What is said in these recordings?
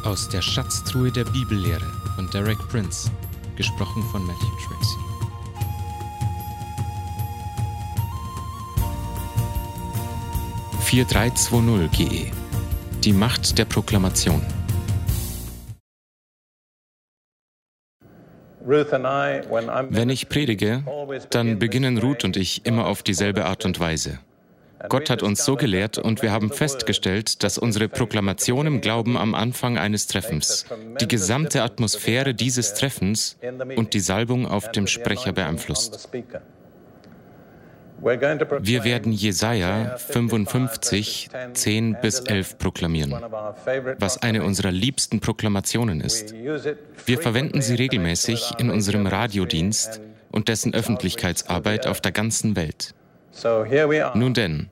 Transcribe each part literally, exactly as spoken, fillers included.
Aus der Schatztruhe der Bibellehre von Derek Prince, gesprochen von Matthew Tracy. vier drei zwei null G E. Die Macht der Proklamation. Wenn ich predige, dann beginnen Ruth und ich immer auf dieselbe Art und Weise. Gott hat uns so gelehrt und wir haben festgestellt, dass unsere Proklamation im Glauben am Anfang eines Treffens die gesamte Atmosphäre dieses Treffens und die Salbung auf dem Sprecher beeinflusst. Wir werden Jesaja fünfundfünfzig, zehn bis elf proklamieren, was eine unserer liebsten Proklamationen ist. Wir verwenden sie regelmäßig in unserem Radiodienst und dessen Öffentlichkeitsarbeit auf der ganzen Welt. Nun denn,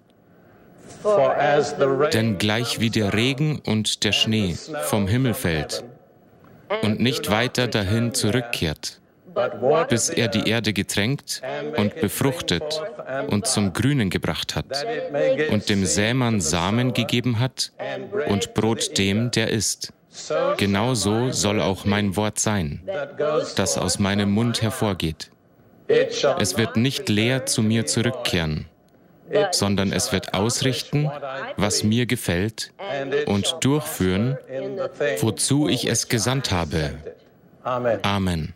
denn gleich wie der Regen und der Schnee vom Himmel fällt und nicht weiter dahin zurückkehrt, bis er die Erde getränkt und befruchtet und zum Grünen gebracht hat und dem Sämann Samen gegeben hat und Brot dem, der isst. Genau so soll auch mein Wort sein, das aus meinem Mund hervorgeht. Es wird nicht leer zu mir zurückkehren, sondern es wird ausrichten, was mir gefällt, und durchführen, wozu ich es gesandt habe. Amen.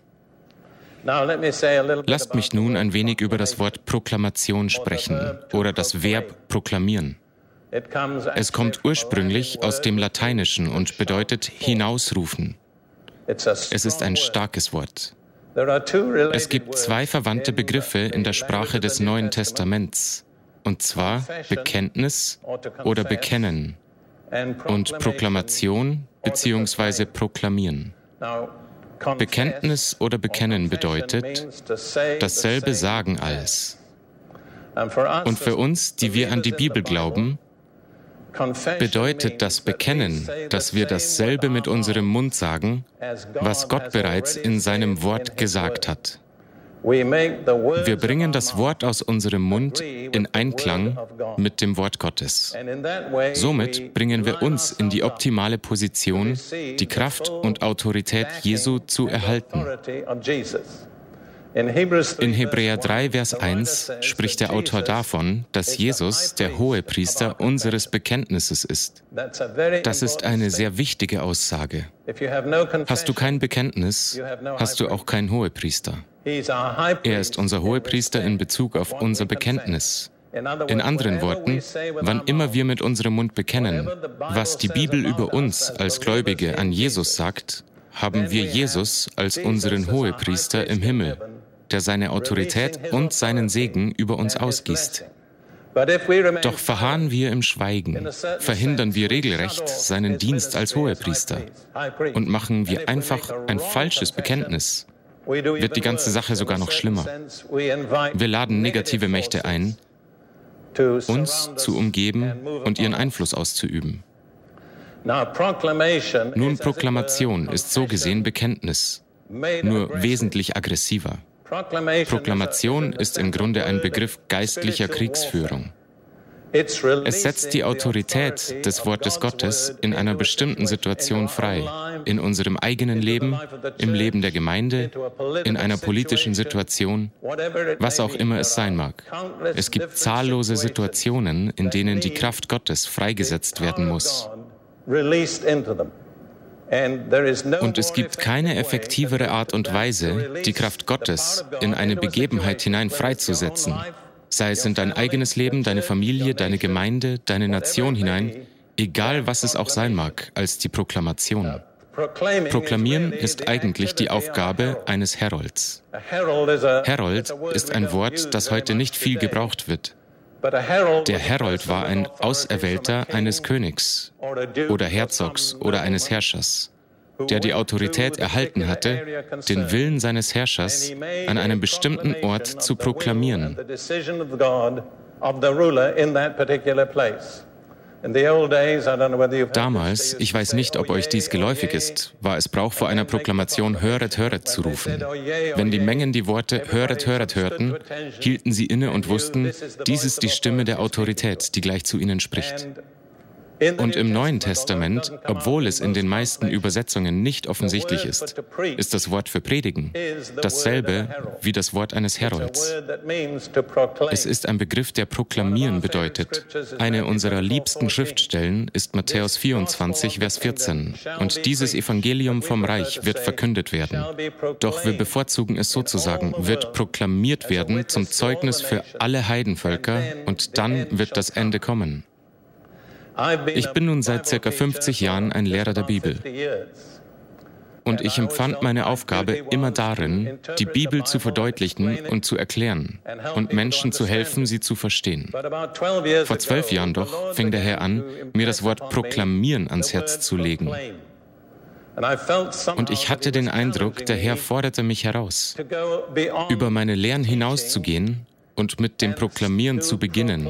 Lasst mich nun ein wenig über das Wort Proklamation sprechen oder das Verb proklamieren. Es kommt ursprünglich aus dem Lateinischen und bedeutet hinausrufen. Es ist ein starkes Wort. Es gibt zwei verwandte Begriffe in der Sprache des Neuen Testaments, und zwar Bekenntnis oder Bekennen und Proklamation bzw. Proklamieren. Bekenntnis oder Bekennen bedeutet, dasselbe sagen als. Und für uns, die wir an die Bibel glauben, bedeutet das Bekennen, dass wir dasselbe mit unserem Mund sagen, was Gott bereits in seinem Wort gesagt hat. Wir bringen das Wort aus unserem Mund in Einklang mit dem Wort Gottes. Somit bringen wir uns in die optimale Position, die Kraft und Autorität Jesu zu erhalten. In Hebräer drei, Vers eins spricht der Autor davon, dass Jesus der Hohepriester unseres Bekenntnisses ist. Das ist eine sehr wichtige Aussage. Hast du kein Bekenntnis, hast du auch keinen Hohepriester. Er ist unser Hohepriester in Bezug auf unser Bekenntnis. In anderen Worten, wann immer wir mit unserem Mund bekennen, was die Bibel über uns als Gläubige an Jesus sagt, haben wir Jesus als unseren Hohepriester im Himmel, der seine Autorität und seinen Segen über uns ausgießt. Doch verharren wir im Schweigen, verhindern wir regelrecht seinen Dienst als Hohepriester und machen wir einfach ein falsches Bekenntnis, wird die ganze Sache sogar noch schlimmer. Wir laden negative Mächte ein, uns zu umgeben und ihren Einfluss auszuüben. Nun, Proklamation ist so gesehen Bekenntnis, nur wesentlich aggressiver. Proklamation ist im Grunde ein Begriff geistlicher Kriegsführung. Es setzt die Autorität des Wortes Gottes in einer bestimmten Situation frei, in unserem eigenen Leben, im Leben der Gemeinde, in einer politischen Situation, was auch immer es sein mag. Es gibt zahllose Situationen, in denen die Kraft Gottes freigesetzt werden muss. Und es gibt keine effektivere Art und Weise, die Kraft Gottes in eine Begebenheit hinein freizusetzen, sei es in dein eigenes Leben, deine Familie, deine Gemeinde, deine Nation hinein, egal was es auch sein mag, als die Proklamation. Proklamieren ist eigentlich die Aufgabe eines Herolds. Herold ist ein Wort, das heute nicht viel gebraucht wird. Der Herold war ein Auserwählter eines Königs oder Herzogs oder eines Herrschers, der die Autorität erhalten hatte, den Willen seines Herrschers an einem bestimmten Ort zu proklamieren. Damals, ich weiß nicht, ob euch dies geläufig ist, war es Brauch vor einer Proklamation Höret, höret zu rufen. Wenn die Mengen die Worte Höret, höret hörten, hielten sie inne und wussten, dies ist die Stimme der Autorität, die gleich zu ihnen spricht. Und im Neuen Testament, obwohl es in den meisten Übersetzungen nicht offensichtlich ist, ist das Wort für predigen dasselbe wie das Wort eines Herolds. Es ist ein Begriff, der proklamieren bedeutet. Eine unserer liebsten Schriftstellen ist Matthäus vierundzwanzig, Vers vierzehn. Und dieses Evangelium vom Reich wird verkündet werden. Doch wir bevorzugen es so zu sagen, wird proklamiert werden zum Zeugnis für alle Heidenvölker und dann wird das Ende kommen. Ich bin nun seit circa fünfzig Jahren ein Lehrer der Bibel. Und ich empfand meine Aufgabe immer darin, die Bibel zu verdeutlichen und zu erklären und Menschen zu helfen, sie zu verstehen. Vor zwölf Jahren doch fing der Herr an, mir das Wort proklamieren ans Herz zu legen. Und ich hatte den Eindruck, der Herr forderte mich heraus, über meine Lehren hinauszugehen und mit dem Proklamieren zu beginnen.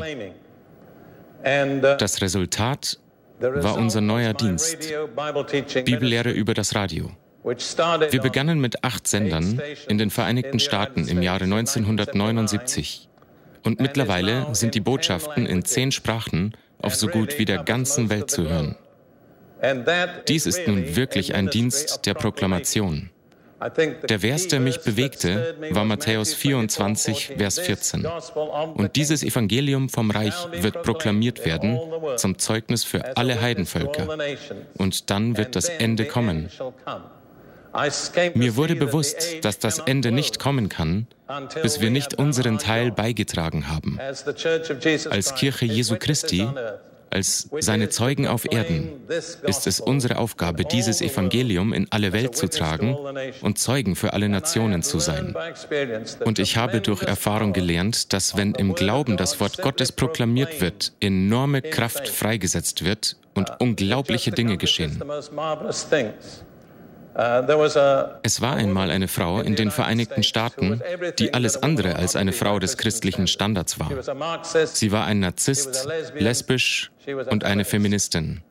Das Resultat war unser neuer Dienst, Bibellehre über das Radio. Wir begannen mit acht Sendern in den Vereinigten Staaten im Jahre neunzehnhundertneunundsiebzig. Und mittlerweile sind die Botschaften in zehn Sprachen auf so gut wie der ganzen Welt zu hören. Dies ist nun wirklich ein Dienst der Proklamation. Der Vers, der mich bewegte, war Matthäus vierundzwanzig, Vers vierzehn. Und dieses Evangelium vom Reich wird proklamiert werden zum Zeugnis für alle Heidenvölker. Und dann wird das Ende kommen. Mir wurde bewusst, dass das Ende nicht kommen kann, bis wir nicht unseren Teil beigetragen haben. Als Kirche Jesu Christi, als seine Zeugen auf Erden, ist es unsere Aufgabe, dieses Evangelium in alle Welt zu tragen und Zeugen für alle Nationen zu sein. Und ich habe durch Erfahrung gelernt, dass wenn im Glauben das Wort Gottes proklamiert wird, enorme Kraft freigesetzt wird und unglaubliche Dinge geschehen. Es war einmal eine Frau in den Vereinigten Staaten, die alles andere als eine Frau des christlichen Standards war. Sie war ein Narzisst, lesbisch und eine Feministin.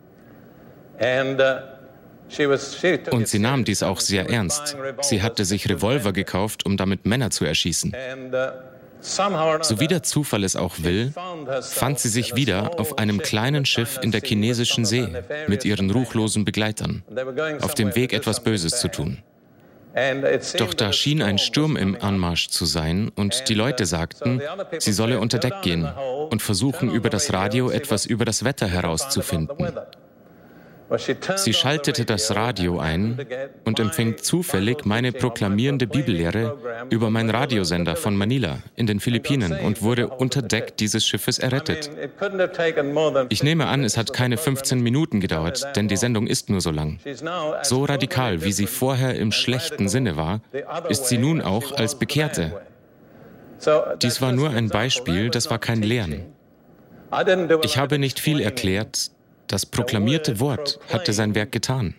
Und sie nahm dies auch sehr ernst. Sie hatte sich Revolver gekauft, um damit Männer zu erschießen. So wie der Zufall es auch will, fand sie sich wieder auf einem kleinen Schiff in der chinesischen See mit ihren ruchlosen Begleitern, auf dem Weg, etwas Böses zu tun. Doch da schien ein Sturm im Anmarsch zu sein und die Leute sagten, sie solle unter Deck gehen und versuchen, über das Radio etwas über das Wetter herauszufinden. Sie schaltete das Radio ein und empfing zufällig meine proklamierende Bibellehre über meinen Radiosender von Manila in den Philippinen und wurde unter Deck dieses Schiffes errettet. Ich nehme an, es hat keine fünfzehn Minuten gedauert, denn die Sendung ist nur so lang. So radikal, wie sie vorher im schlechten Sinne war, ist sie nun auch als Bekehrte. Dies war nur ein Beispiel, das war kein Lehren. Ich habe nicht viel erklärt. Das proklamierte Wort hatte sein Werk getan.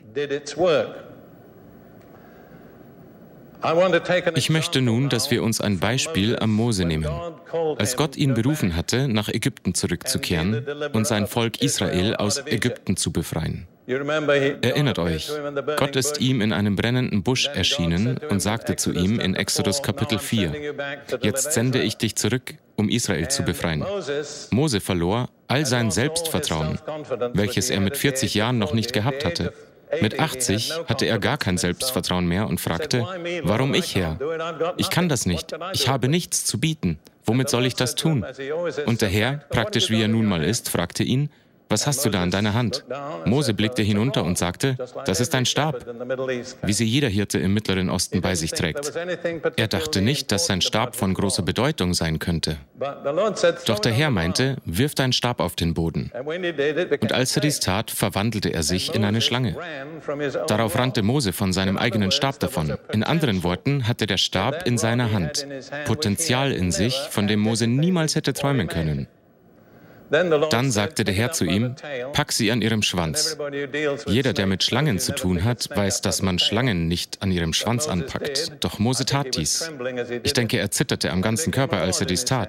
Ich möchte nun, dass wir uns ein Beispiel am Mose nehmen. Als Gott ihn berufen hatte, nach Ägypten zurückzukehren und sein Volk Israel aus Ägypten zu befreien. Erinnert euch, Gott ist ihm in einem brennenden Busch erschienen und sagte zu ihm in Exodus Kapitel vier, jetzt sende ich dich zurück, um Israel zu befreien. Mose verlor all sein Selbstvertrauen, welches er mit vierzig Jahren noch nicht gehabt hatte. Mit achtzig hatte er gar kein Selbstvertrauen mehr und fragte, warum ich, Herr? Ich kann das nicht. Ich habe nichts zu bieten. Womit soll ich das tun? Und der Herr, praktisch wie er nun mal ist, fragte ihn, was hast du da in deiner Hand? Mose blickte hinunter und sagte, das ist ein Stab, wie sie jeder Hirte im Mittleren Osten bei sich trägt. Er dachte nicht, dass sein Stab von großer Bedeutung sein könnte. Doch der Herr meinte, wirf deinen Stab auf den Boden. Und als er dies tat, verwandelte er sich in eine Schlange. Darauf rannte Mose von seinem eigenen Stab davon. In anderen Worten hatte der Stab in seiner Hand Potenzial in sich, von dem Mose niemals hätte träumen können. Dann sagte der Herr zu ihm, pack sie an ihrem Schwanz. Jeder, der mit Schlangen zu tun hat, weiß, dass man Schlangen nicht an ihrem Schwanz anpackt. Doch Mose tat dies. Ich denke, er zitterte am ganzen Körper, als er dies tat.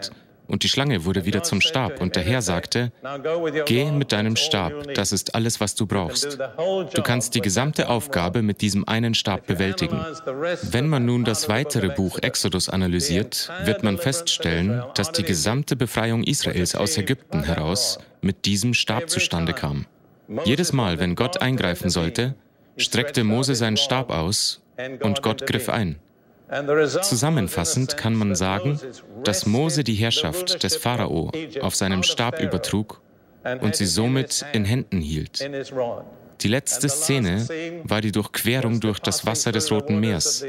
Und die Schlange wurde wieder zum Stab. Und der Herr sagte, geh mit deinem Stab, das ist alles, was du brauchst. Du kannst die gesamte Aufgabe mit diesem einen Stab bewältigen. Wenn man nun das weitere Buch Exodus analysiert, wird man feststellen, dass die gesamte Befreiung Israels aus Ägypten heraus mit diesem Stab zustande kam. Jedes Mal, wenn Gott eingreifen sollte, streckte Mose seinen Stab aus und Gott griff ein. Zusammenfassend kann man sagen, dass Mose die Herrschaft des Pharao auf seinem Stab übertrug und sie somit in Händen hielt. Die letzte Szene war die Durchquerung durch das Wasser des Roten Meers.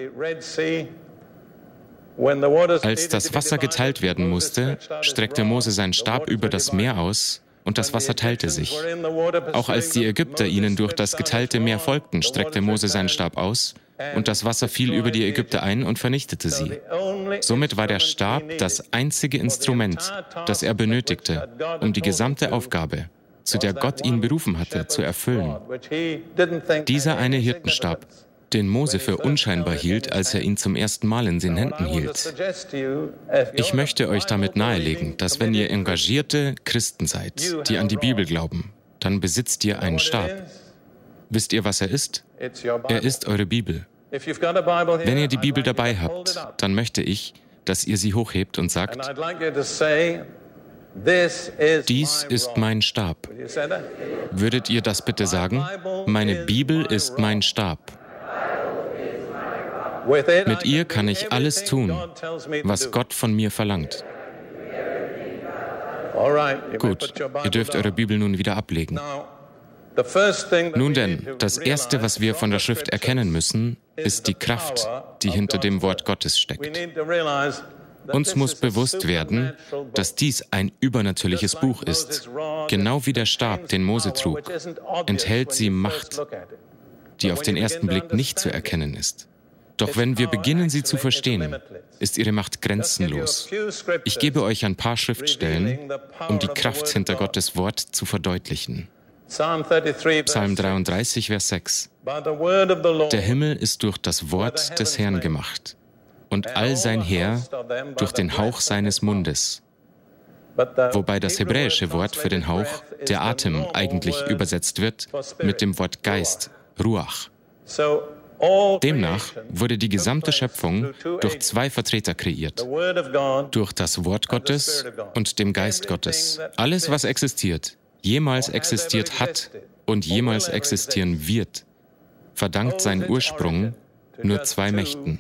Als das Wasser geteilt werden musste, streckte Mose seinen Stab über das Meer aus und das Wasser teilte sich. Auch als die Ägypter ihnen durch das geteilte Meer folgten, streckte Mose seinen Stab aus und das Wasser fiel über die Ägypter ein und vernichtete sie. Somit war der Stab das einzige Instrument, das er benötigte, um die gesamte Aufgabe, zu der Gott ihn berufen hatte, zu erfüllen. Dieser eine Hirtenstab, den Mose für unscheinbar hielt, als er ihn zum ersten Mal in den Händen hielt. Ich möchte euch damit nahelegen, dass wenn ihr engagierte Christen seid, die an die Bibel glauben, dann besitzt ihr einen Stab. Wisst ihr, was er ist? Er ist eure Bibel. Wenn ihr die Bibel dabei habt, dann möchte ich, dass ihr sie hochhebt und sagt, dies ist mein Stab. Würdet ihr das bitte sagen? Meine Bibel ist mein Stab. Mit ihr kann ich alles tun, was Gott von mir verlangt. Gut, ihr dürft eure Bibel nun wieder ablegen. Nun denn, das Erste, was wir von der Schrift erkennen müssen, ist die Kraft, die hinter dem Wort Gottes steckt. Uns muss bewusst werden, dass dies ein übernatürliches Buch ist. Genau wie der Stab, den Mose trug, enthält sie Macht, die auf den ersten Blick nicht zu erkennen ist. Doch wenn wir beginnen, sie zu verstehen, ist ihre Macht grenzenlos. Ich gebe euch ein paar Schriftstellen, um die Kraft hinter Gottes Wort zu verdeutlichen. Psalm dreiunddreißig, Vers sechs. Der Himmel ist durch das Wort des Herrn gemacht und all sein Heer durch den Hauch seines Mundes. Wobei das hebräische Wort für den Hauch, der Atem, eigentlich übersetzt wird mit dem Wort Geist, Ruach. Demnach wurde die gesamte Schöpfung durch zwei Vertreter kreiert, durch das Wort Gottes und dem Geist Gottes. Alles, was existiert, jemals existiert hat und jemals existieren wird, verdankt seinen Ursprung nur zwei Mächten.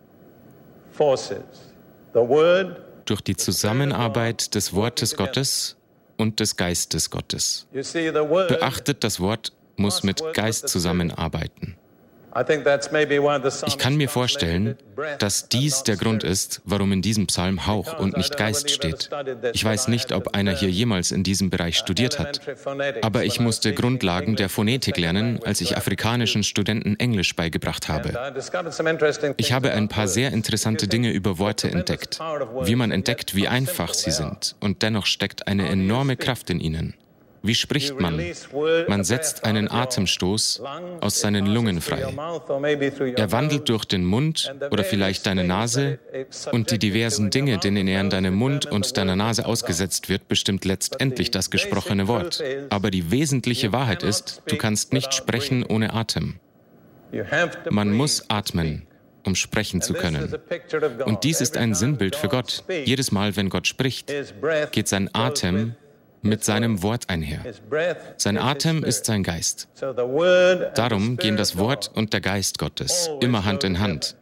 Durch die Zusammenarbeit des Wortes Gottes und des Geistes Gottes. Beachtet, das Wort muss mit Geist zusammenarbeiten. Ich kann mir vorstellen, dass dies der Grund ist, warum in diesem Psalm Hauch und nicht Geist steht. Ich weiß nicht, ob einer hier jemals in diesem Bereich studiert hat, aber ich musste Grundlagen der Phonetik lernen, als ich afrikanischen Studenten Englisch beigebracht habe. Ich habe ein paar sehr interessante Dinge über Worte entdeckt, wie man entdeckt, wie einfach sie sind, und dennoch steckt eine enorme Kraft in ihnen. Wie spricht man? Man setzt einen Atemstoß aus seinen Lungen frei. Er wandelt durch den Mund oder vielleicht deine Nase, und die diversen Dinge, denen er in deinem Mund und deiner Nase ausgesetzt wird, bestimmt letztendlich das gesprochene Wort. Aber die wesentliche Wahrheit ist, du kannst nicht sprechen ohne Atem. Man muss atmen, um sprechen zu können. Und dies ist ein Sinnbild für Gott. Jedes Mal, wenn Gott spricht, geht sein Atem mit seinem Wort einher. Sein Atem ist sein Geist. Darum gehen das Wort und der Geist Gottes immer Hand in Hand.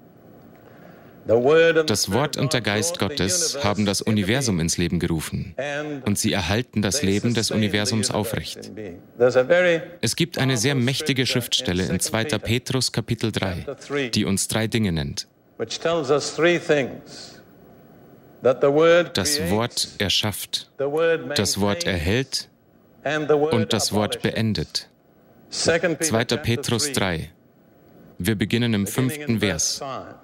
Das Wort und der Geist Gottes haben das Universum ins Leben gerufen und sie erhalten das Leben des Universums aufrecht. Es gibt eine sehr mächtige Schriftstelle in zweiter Petrus Kapitel drei, die uns drei Dinge nennt. Das Wort erschafft, das Wort erhält und das Wort beendet. zweiter Petrus drei. Wir beginnen im fünften Vers.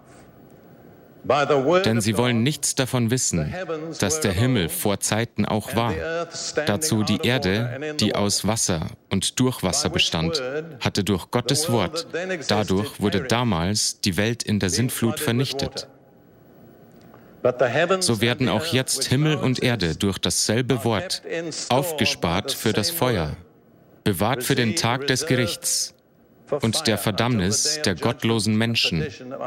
Denn sie wollen nichts davon wissen, dass der Himmel vor Zeiten auch war. Dazu die Erde, die aus Wasser und durch Wasser bestand, hatte durch Gottes Wort. Dadurch wurde damals die Welt in der Sintflut vernichtet. So werden auch jetzt Himmel und Erde durch dasselbe Wort aufgespart für das Feuer, bewahrt für den Tag des Gerichts und der Verdammnis der gottlosen Menschen.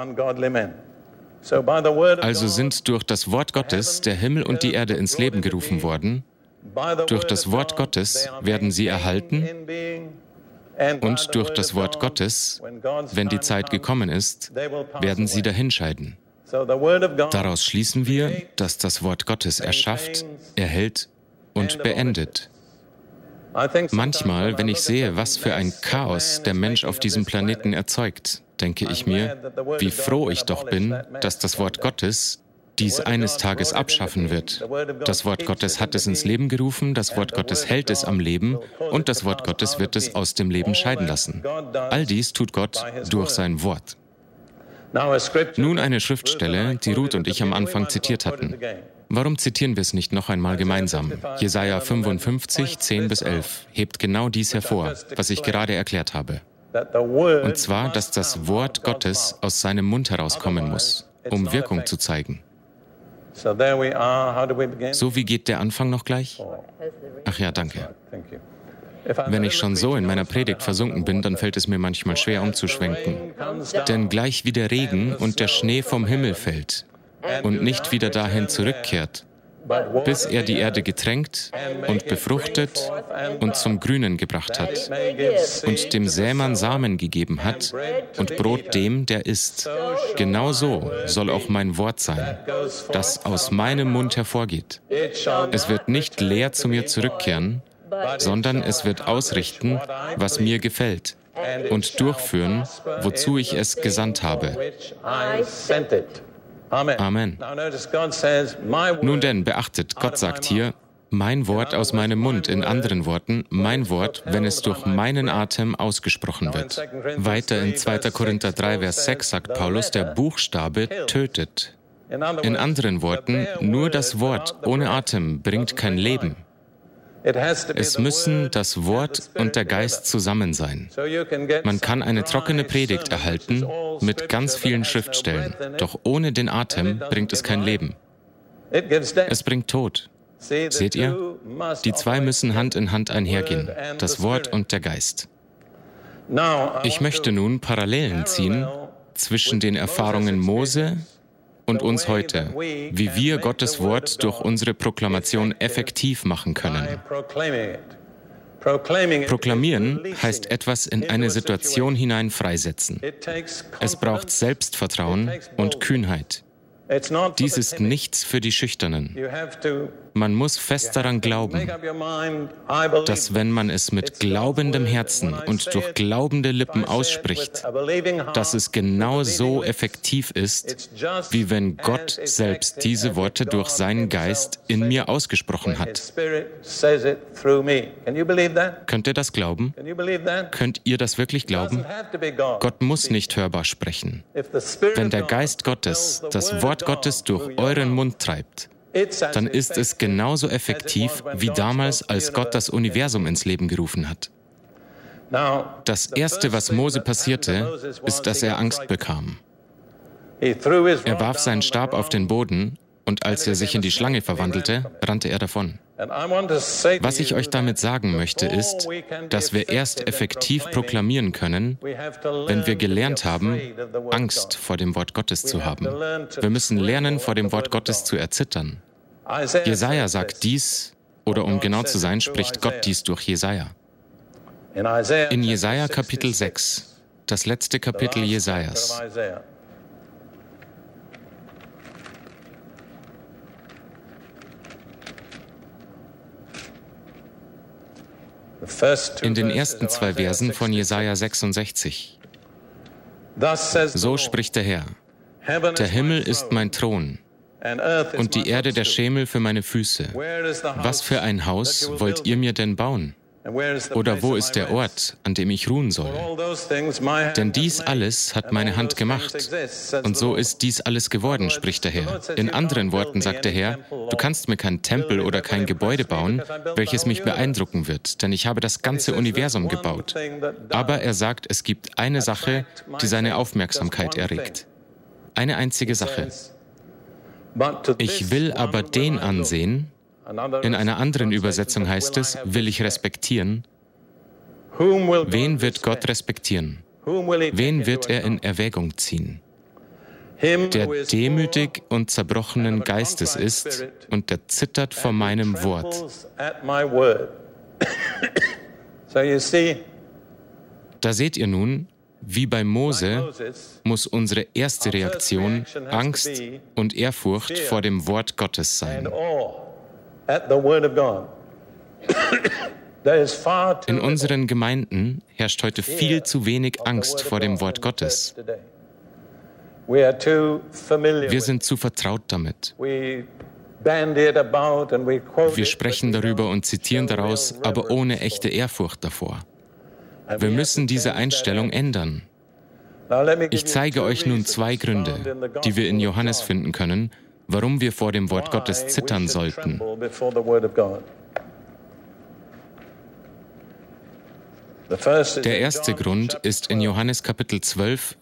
Also sind durch das Wort Gottes der Himmel und die Erde ins Leben gerufen worden. Durch das Wort Gottes werden sie erhalten und durch das Wort Gottes, wenn die Zeit gekommen ist, werden sie dahinscheiden. Daraus schließen wir, dass das Wort Gottes erschafft, erhält und beendet. Manchmal, wenn ich sehe, was für ein Chaos der Mensch auf diesem Planeten erzeugt, denke ich mir, wie froh ich doch bin, dass das Wort Gottes dies eines Tages abschaffen wird. Das Wort Gottes hat es ins Leben gerufen, das Wort Gottes hält es am Leben und das Wort Gottes wird es aus dem Leben scheiden lassen. All dies tut Gott durch sein Wort. Nun eine Schriftstelle, die Ruth und ich am Anfang zitiert hatten. Warum zitieren wir es nicht noch einmal gemeinsam? Jesaja fünfundfünfzig, zehn bis elf hebt genau dies hervor, was ich gerade erklärt habe. Und zwar, dass das Wort Gottes aus seinem Mund herauskommen muss, um Wirkung zu zeigen. So, wie geht der Anfang noch gleich? Ach ja, danke. Wenn ich schon so in meiner Predigt versunken bin, dann fällt es mir manchmal schwer umzuschwenken. Denn gleich wie der Regen und der Schnee vom Himmel fällt und nicht wieder dahin zurückkehrt, bis er die Erde getränkt und befruchtet und zum Grünen gebracht hat und dem Sämann Samen gegeben hat und Brot dem, der isst. Genau so soll auch mein Wort sein, das aus meinem Mund hervorgeht. Es wird nicht leer zu mir zurückkehren, sondern es wird ausrichten, was mir gefällt und durchführen, wozu ich es gesandt habe. Amen. Nun denn, beachtet, Gott sagt hier, mein Wort aus meinem Mund, in anderen Worten, mein Wort, wenn es durch meinen Atem ausgesprochen wird. Weiter in zweiter Korinther drei, Vers sechs sagt Paulus, der Buchstabe tötet. In anderen Worten, nur das Wort ohne Atem bringt kein Leben. Es müssen das Wort und der Geist zusammen sein. Man kann eine trockene Predigt erhalten mit ganz vielen Schriftstellen, doch ohne den Atem bringt es kein Leben. Es bringt Tod. Seht ihr? Die zwei müssen Hand in Hand einhergehen, das Wort und der Geist. Ich möchte nun Parallelen ziehen zwischen den Erfahrungen Mose und uns heute, wie wir Gottes Wort durch unsere Proklamation effektiv machen können. Proklamieren heißt etwas in eine Situation hinein freisetzen. Es braucht Selbstvertrauen und Kühnheit. Dies ist nichts für die Schüchternen. Man muss fest daran glauben, dass wenn man es mit glaubendem Herzen und durch glaubende Lippen ausspricht, dass es genau so effektiv ist, wie wenn Gott selbst diese Worte durch seinen Geist in mir ausgesprochen hat. Könnt ihr das glauben? Könnt ihr das wirklich glauben? Gott muss nicht hörbar sprechen. Wenn der Geist Gottes das Wort Gottes durch euren Mund treibt, dann ist es genauso effektiv wie damals, als Gott das Universum ins Leben gerufen hat. Das Erste, was Mose passierte, ist, dass er Angst bekam. Er warf seinen Stab auf den Boden und als er sich in die Schlange verwandelte, rannte er davon. Was ich euch damit sagen möchte, ist, dass wir erst effektiv proklamieren können, wenn wir gelernt haben, Angst vor dem Wort Gottes zu haben. Wir müssen lernen, vor dem Wort Gottes zu erzittern. Jesaja sagt dies, oder um genau zu sein, spricht Gott dies durch Jesaja. In Jesaja Kapitel sechs, das letzte Kapitel Jesajas. In den ersten zwei Versen von Jesaja sechsundsechzig. So spricht der Herr: Der Himmel ist mein Thron und die Erde der Schemel für meine Füße. Was für ein Haus wollt ihr mir denn bauen? Oder wo ist der Ort, an dem ich ruhen soll? Denn dies alles hat meine Hand gemacht. Und so ist dies alles geworden, spricht der Herr. In anderen Worten sagt der Herr, du kannst mir kein Tempel oder kein Gebäude bauen, welches mich beeindrucken wird, denn ich habe das ganze Universum gebaut. Aber er sagt, es gibt eine Sache, die seine Aufmerksamkeit erregt. Eine einzige Sache. Ich will aber den ansehen, in einer anderen Übersetzung heißt es, will ich respektieren. Wen wird Gott respektieren? Wen wird er in Erwägung ziehen? Der demütig und zerbrochenen Geistes ist und der zittert vor meinem Wort. Da seht ihr nun, wie bei Mose muss unsere erste Reaktion Angst und Ehrfurcht vor dem Wort Gottes sein. In unseren Gemeinden herrscht heute viel zu wenig Angst vor dem Wort Gottes. Wir sind zu vertraut damit. Wir sprechen darüber und zitieren daraus, aber ohne echte Ehrfurcht davor. Wir müssen diese Einstellung ändern. Ich zeige euch nun zwei Gründe, die wir in Johannes finden können, warum wir vor dem Wort Gottes zittern sollten. Der erste Grund ist in Johannes Kapitel zwölf,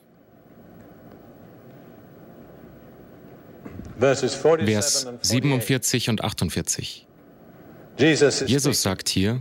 Vers siebenundvierzig und achtundvierzig. Jesus sagt hier,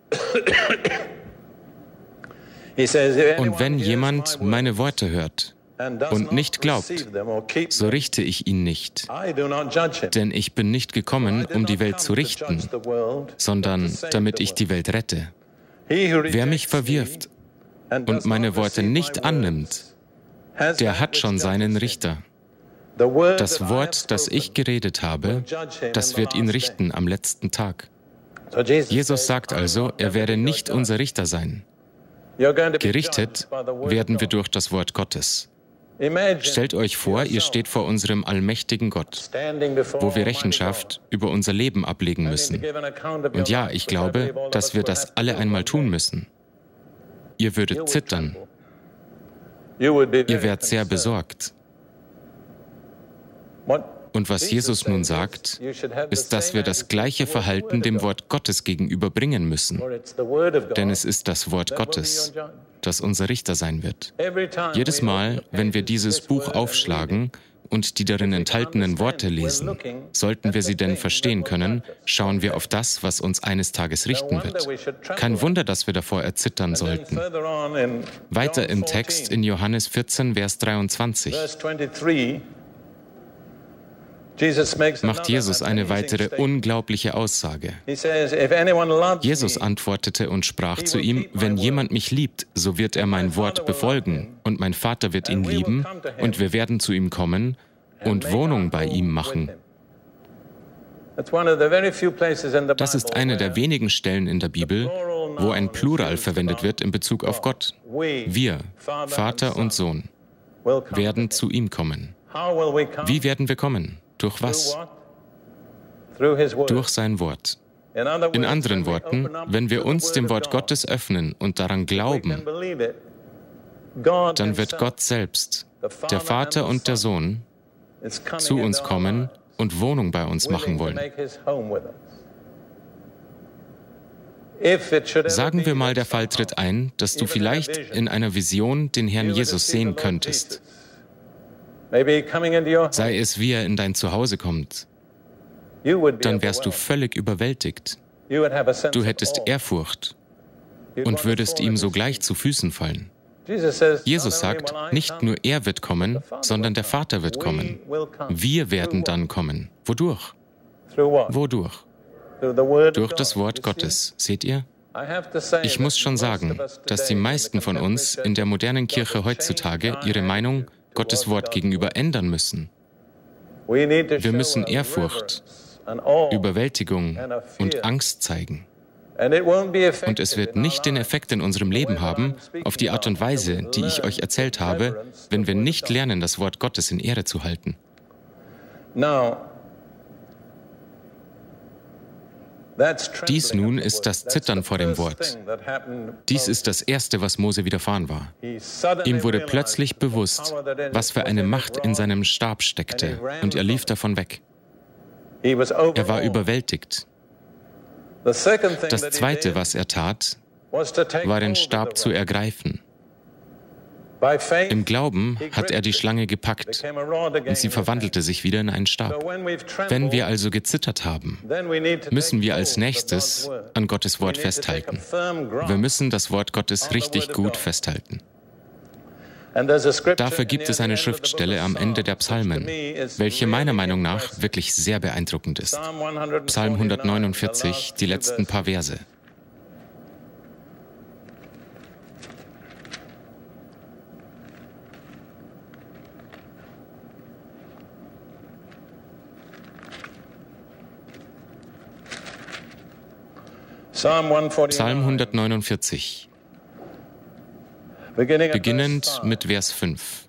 und wenn jemand meine Worte hört und nicht glaubt, so richte ich ihn nicht. Denn ich bin nicht gekommen, um die Welt zu richten, sondern damit ich die Welt rette. Wer mich verwirft und meine Worte nicht annimmt, der hat schon seinen Richter. Das Wort, das ich geredet habe, das wird ihn richten am letzten Tag. Jesus sagt also, er werde nicht unser Richter sein. Gerichtet werden wir durch das Wort Gottes. Stellt euch vor, ihr steht vor unserem allmächtigen Gott, wo wir Rechenschaft über unser Leben ablegen müssen. Und ja, ich glaube, dass wir das alle einmal tun müssen. Ihr würdet zittern. Ihr wärt sehr besorgt. Und was Jesus nun sagt, ist, dass wir das gleiche Verhalten dem Wort Gottes gegenüber bringen müssen. Denn es ist das Wort Gottes, das unser Richter sein wird. Jedes Mal, wenn wir dieses Buch aufschlagen und die darin enthaltenen Worte lesen, sollten wir sie denn verstehen können, schauen wir auf das, was uns eines Tages richten wird. Kein Wunder, dass wir davor erzittern sollten. Weiter im Text in Johannes vierzehn, Vers dreiundzwanzig. macht Jesus eine weitere unglaubliche Aussage. Jesus antwortete und sprach zu ihm, wenn jemand mich liebt, so wird er mein Wort befolgen, und mein Vater wird ihn lieben, und wir werden zu ihm kommen und Wohnung bei ihm machen. Das ist eine der wenigen Stellen in der Bibel, wo ein Plural verwendet wird in Bezug auf Gott. Wir, Vater und Sohn, werden zu ihm kommen. Wie werden wir kommen? Durch was? Durch sein Wort. In anderen Worten, wenn wir uns dem Wort Gottes öffnen und daran glauben, dann wird Gott selbst, der Vater und der Sohn, zu uns kommen und Wohnung bei uns machen wollen. Sagen wir mal, der Fall tritt ein, dass du vielleicht in einer Vision den Herrn Jesus sehen könntest. Sei es, wie er in dein Zuhause kommt, dann wärst du völlig überwältigt. Du hättest Ehrfurcht und würdest ihm sogleich zu Füßen fallen. Jesus sagt, nicht nur er wird kommen, sondern der Vater wird kommen. Wir werden dann kommen. Wodurch? Wodurch? Durch das Wort Gottes. Seht ihr? Ich muss schon sagen, dass die meisten von uns in der modernen Kirche heutzutage ihre Meinung Gottes Wort gegenüber ändern müssen. Wir müssen Ehrfurcht, Überwältigung und Angst zeigen. Und es wird nicht den Effekt in unserem Leben haben, auf die Art und Weise, die ich euch erzählt habe, wenn wir nicht lernen, das Wort Gottes in Ehre zu halten. Dies nun ist das Zittern vor dem Wort. Dies ist das Erste, was Mose widerfahren war. Ihm wurde plötzlich bewusst, was für eine Macht in seinem Stab steckte, und er lief davon weg. Er war überwältigt. Das Zweite, was er tat, war den Stab zu ergreifen. Im Glauben hat er die Schlange gepackt und sie verwandelte sich wieder in einen Stab. Wenn wir also gezittert haben, müssen wir als nächstes an Gottes Wort festhalten. Wir müssen das Wort Gottes richtig gut festhalten. Dafür gibt es eine Schriftstelle am Ende der Psalmen, welche meiner Meinung nach wirklich sehr beeindruckend ist. Psalm hundertneunundvierzig, die letzten paar Verse. Psalm hundertneunundvierzig, beginnend mit Vers fünf.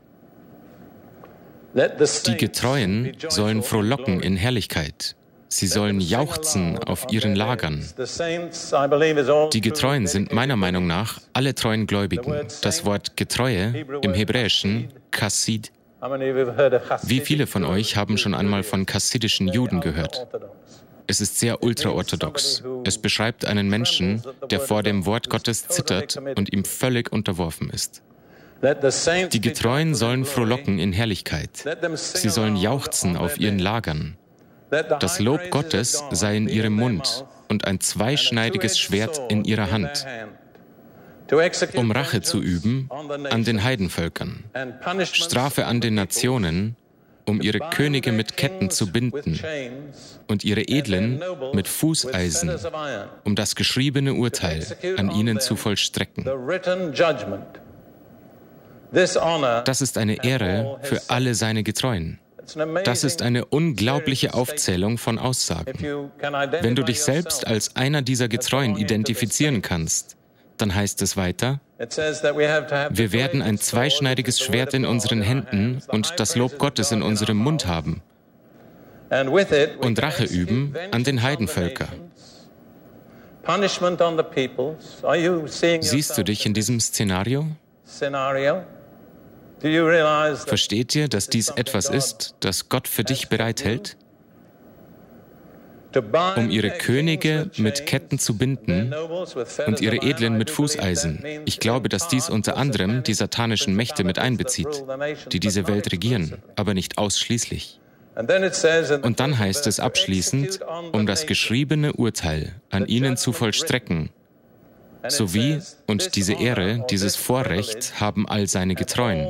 Die Getreuen sollen frohlocken in Herrlichkeit. Sie sollen jauchzen auf ihren Lagern. Die Getreuen sind meiner Meinung nach alle treuen Gläubigen. Das Wort Getreue im Hebräischen, Chassid. Wie viele von euch haben schon einmal von chassidischen Juden gehört? Es ist sehr ultraorthodox. Es beschreibt einen Menschen, der vor dem Wort Gottes zittert und ihm völlig unterworfen ist. Die Getreuen sollen frohlocken in Herrlichkeit. Sie sollen jauchzen auf ihren Lagern. Das Lob Gottes sei in ihrem Mund und ein zweischneidiges Schwert in ihrer Hand, um Rache zu üben an den Heidenvölkern, Strafe an den Nationen, um ihre Könige mit Ketten zu binden und ihre Edlen mit Fußeisen, um das geschriebene Urteil an ihnen zu vollstrecken. Das ist eine Ehre für alle seine Getreuen. Das ist eine unglaubliche Aufzählung von Aussagen. Wenn du dich selbst als einer dieser Getreuen identifizieren kannst, dann heißt es weiter, wir werden ein zweischneidiges Schwert in unseren Händen und das Lob Gottes in unserem Mund haben und Rache üben an den Heidenvölkern. Siehst du dich in diesem Szenario? Versteht ihr, dass dies etwas ist, das Gott für dich bereithält? Um ihre Könige mit Ketten zu binden und ihre Edlen mit Fußeisen. Ich glaube, dass dies unter anderem die satanischen Mächte mit einbezieht, die diese Welt regieren, aber nicht ausschließlich. Und dann heißt es abschließend, um das geschriebene Urteil an ihnen zu vollstrecken, sowie, und diese Ehre, dieses Vorrecht haben all seine Getreuen.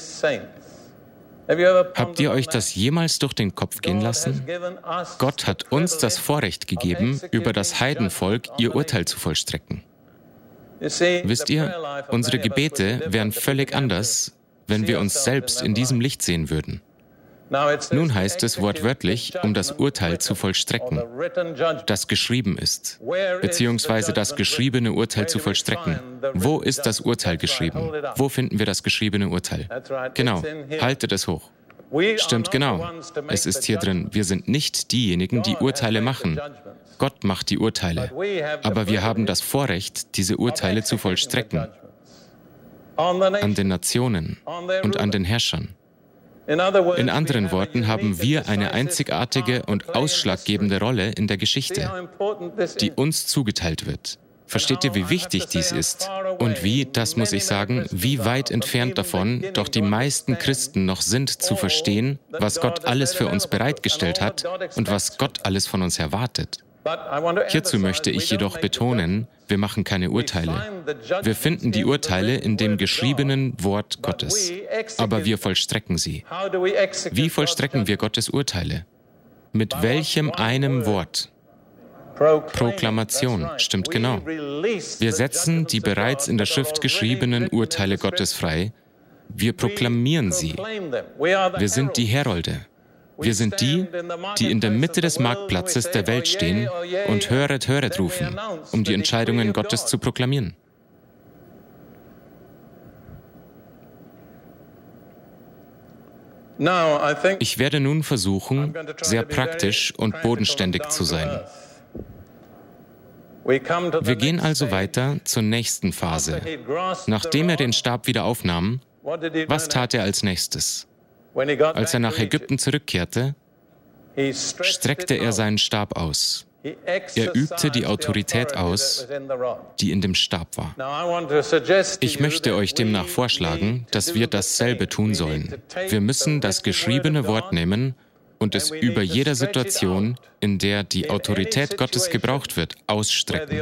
Habt ihr euch das jemals durch den Kopf gehen lassen? Gott hat uns das Vorrecht gegeben, über das Heidenvolk ihr Urteil zu vollstrecken. Wisst ihr, unsere Gebete wären völlig anders, wenn wir uns selbst in diesem Licht sehen würden. Nun heißt es wortwörtlich, um das Urteil zu vollstrecken, das geschrieben ist, beziehungsweise das geschriebene Urteil zu vollstrecken. Wo ist das Urteil geschrieben? Wo finden wir das geschriebene Urteil? Genau, haltet es hoch. Stimmt, genau. Es ist hier drin. Wir sind nicht diejenigen, die Urteile machen. Gott macht die Urteile. Aber wir haben das Vorrecht, diese Urteile zu vollstrecken. An den Nationen und an den Herrschern. In anderen Worten haben wir eine einzigartige und ausschlaggebende Rolle in der Geschichte, die uns zugeteilt wird. Versteht ihr, wie wichtig dies ist? Und wie, das muss ich sagen, wie weit entfernt davon doch die meisten Christen noch sind, zu verstehen, was Gott alles für uns bereitgestellt hat und was Gott alles von uns erwartet. Hierzu möchte ich jedoch betonen, wir machen keine Urteile. Wir finden die Urteile in dem geschriebenen Wort Gottes, aber wir vollstrecken sie. Wie vollstrecken wir Gottes Urteile? Mit welchem einem Wort? Proklamation, stimmt genau. Wir setzen die bereits in der Schrift geschriebenen Urteile Gottes frei. Wir proklamieren sie. Wir sind die Herolde. Wir sind die, die in der Mitte des Marktplatzes der Welt stehen und höret, höret rufen, um die Entscheidungen Gottes zu proklamieren. Ich werde nun versuchen, sehr praktisch und bodenständig zu sein. Wir gehen also weiter zur nächsten Phase. Nachdem er den Stab wieder aufnahm, was tat er als nächstes? Als er nach Ägypten zurückkehrte, streckte er seinen Stab aus. Er übte die Autorität aus, die in dem Stab war. Ich möchte euch demnach vorschlagen, dass wir dasselbe tun sollen. Wir müssen das geschriebene Wort nehmen und es über jeder Situation, in der die Autorität Gottes gebraucht wird, ausstrecken.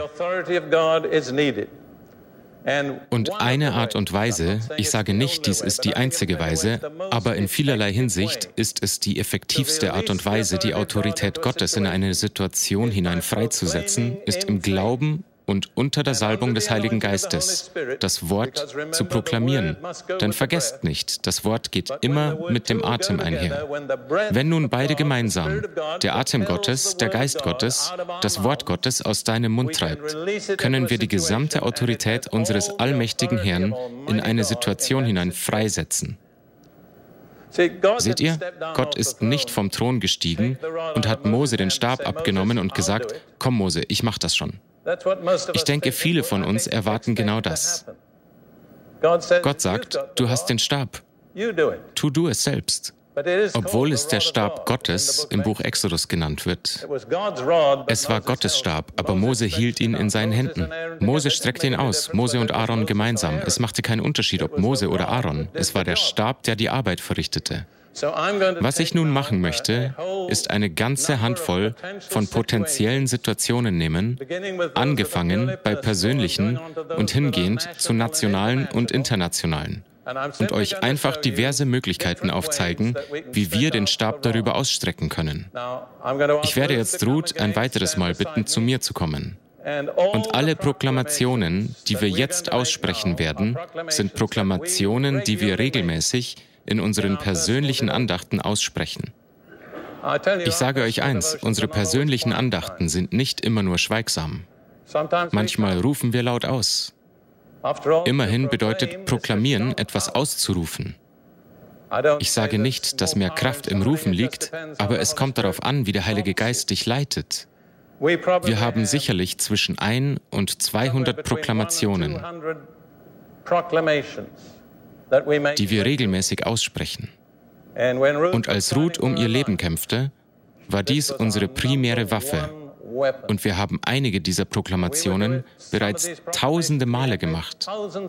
Und eine Art und Weise, ich sage nicht, dies ist die einzige Weise, aber in vielerlei Hinsicht ist es die effektivste Art und Weise, die Autorität Gottes in eine Situation hinein freizusetzen, ist im Glauben und unter der Salbung des Heiligen Geistes das Wort zu proklamieren. Denn vergesst nicht, das Wort geht immer mit dem Atem einher. Wenn nun beide gemeinsam, der Atem Gottes, der Geist Gottes, das Wort Gottes aus deinem Mund treibt, können wir die gesamte Autorität unseres allmächtigen Herrn in eine Situation hinein freisetzen. Seht ihr, Gott ist nicht vom Thron gestiegen und hat Mose den Stab abgenommen und gesagt, komm Mose, ich mach das schon. Ich denke, viele von uns erwarten genau das. Gott sagt, du hast den Stab. Tu du es selbst. Obwohl es der Stab Gottes im Buch Exodus genannt wird. Es war Gottes Stab, aber Mose hielt ihn in seinen Händen. Mose streckte ihn aus, Mose und Aaron gemeinsam. Es machte keinen Unterschied, ob Mose oder Aaron. Es war der Stab, der die Arbeit verrichtete. Was ich nun machen möchte, ist eine ganze Handvoll von potenziellen Situationen nehmen, angefangen bei persönlichen und hingehend zu nationalen und internationalen, und euch einfach diverse Möglichkeiten aufzeigen, wie wir den Stab darüber ausstrecken können. Ich werde jetzt Ruth ein weiteres Mal bitten, zu mir zu kommen. Und alle Proklamationen, die wir jetzt aussprechen werden, sind Proklamationen, die wir regelmäßig in unseren persönlichen Andachten aussprechen. Ich sage euch eins, unsere persönlichen Andachten sind nicht immer nur schweigsam. Manchmal rufen wir laut aus. Immerhin bedeutet Proklamieren, etwas auszurufen. Ich sage nicht, dass mehr Kraft im Rufen liegt, aber es kommt darauf an, wie der Heilige Geist dich leitet. Wir haben sicherlich zwischen ein und zweihundert Proklamationen, die wir regelmäßig aussprechen. Und als Ruth um ihr Leben kämpfte, war dies unsere primäre Waffe. Und wir haben einige dieser Proklamationen bereits tausende Male gemacht.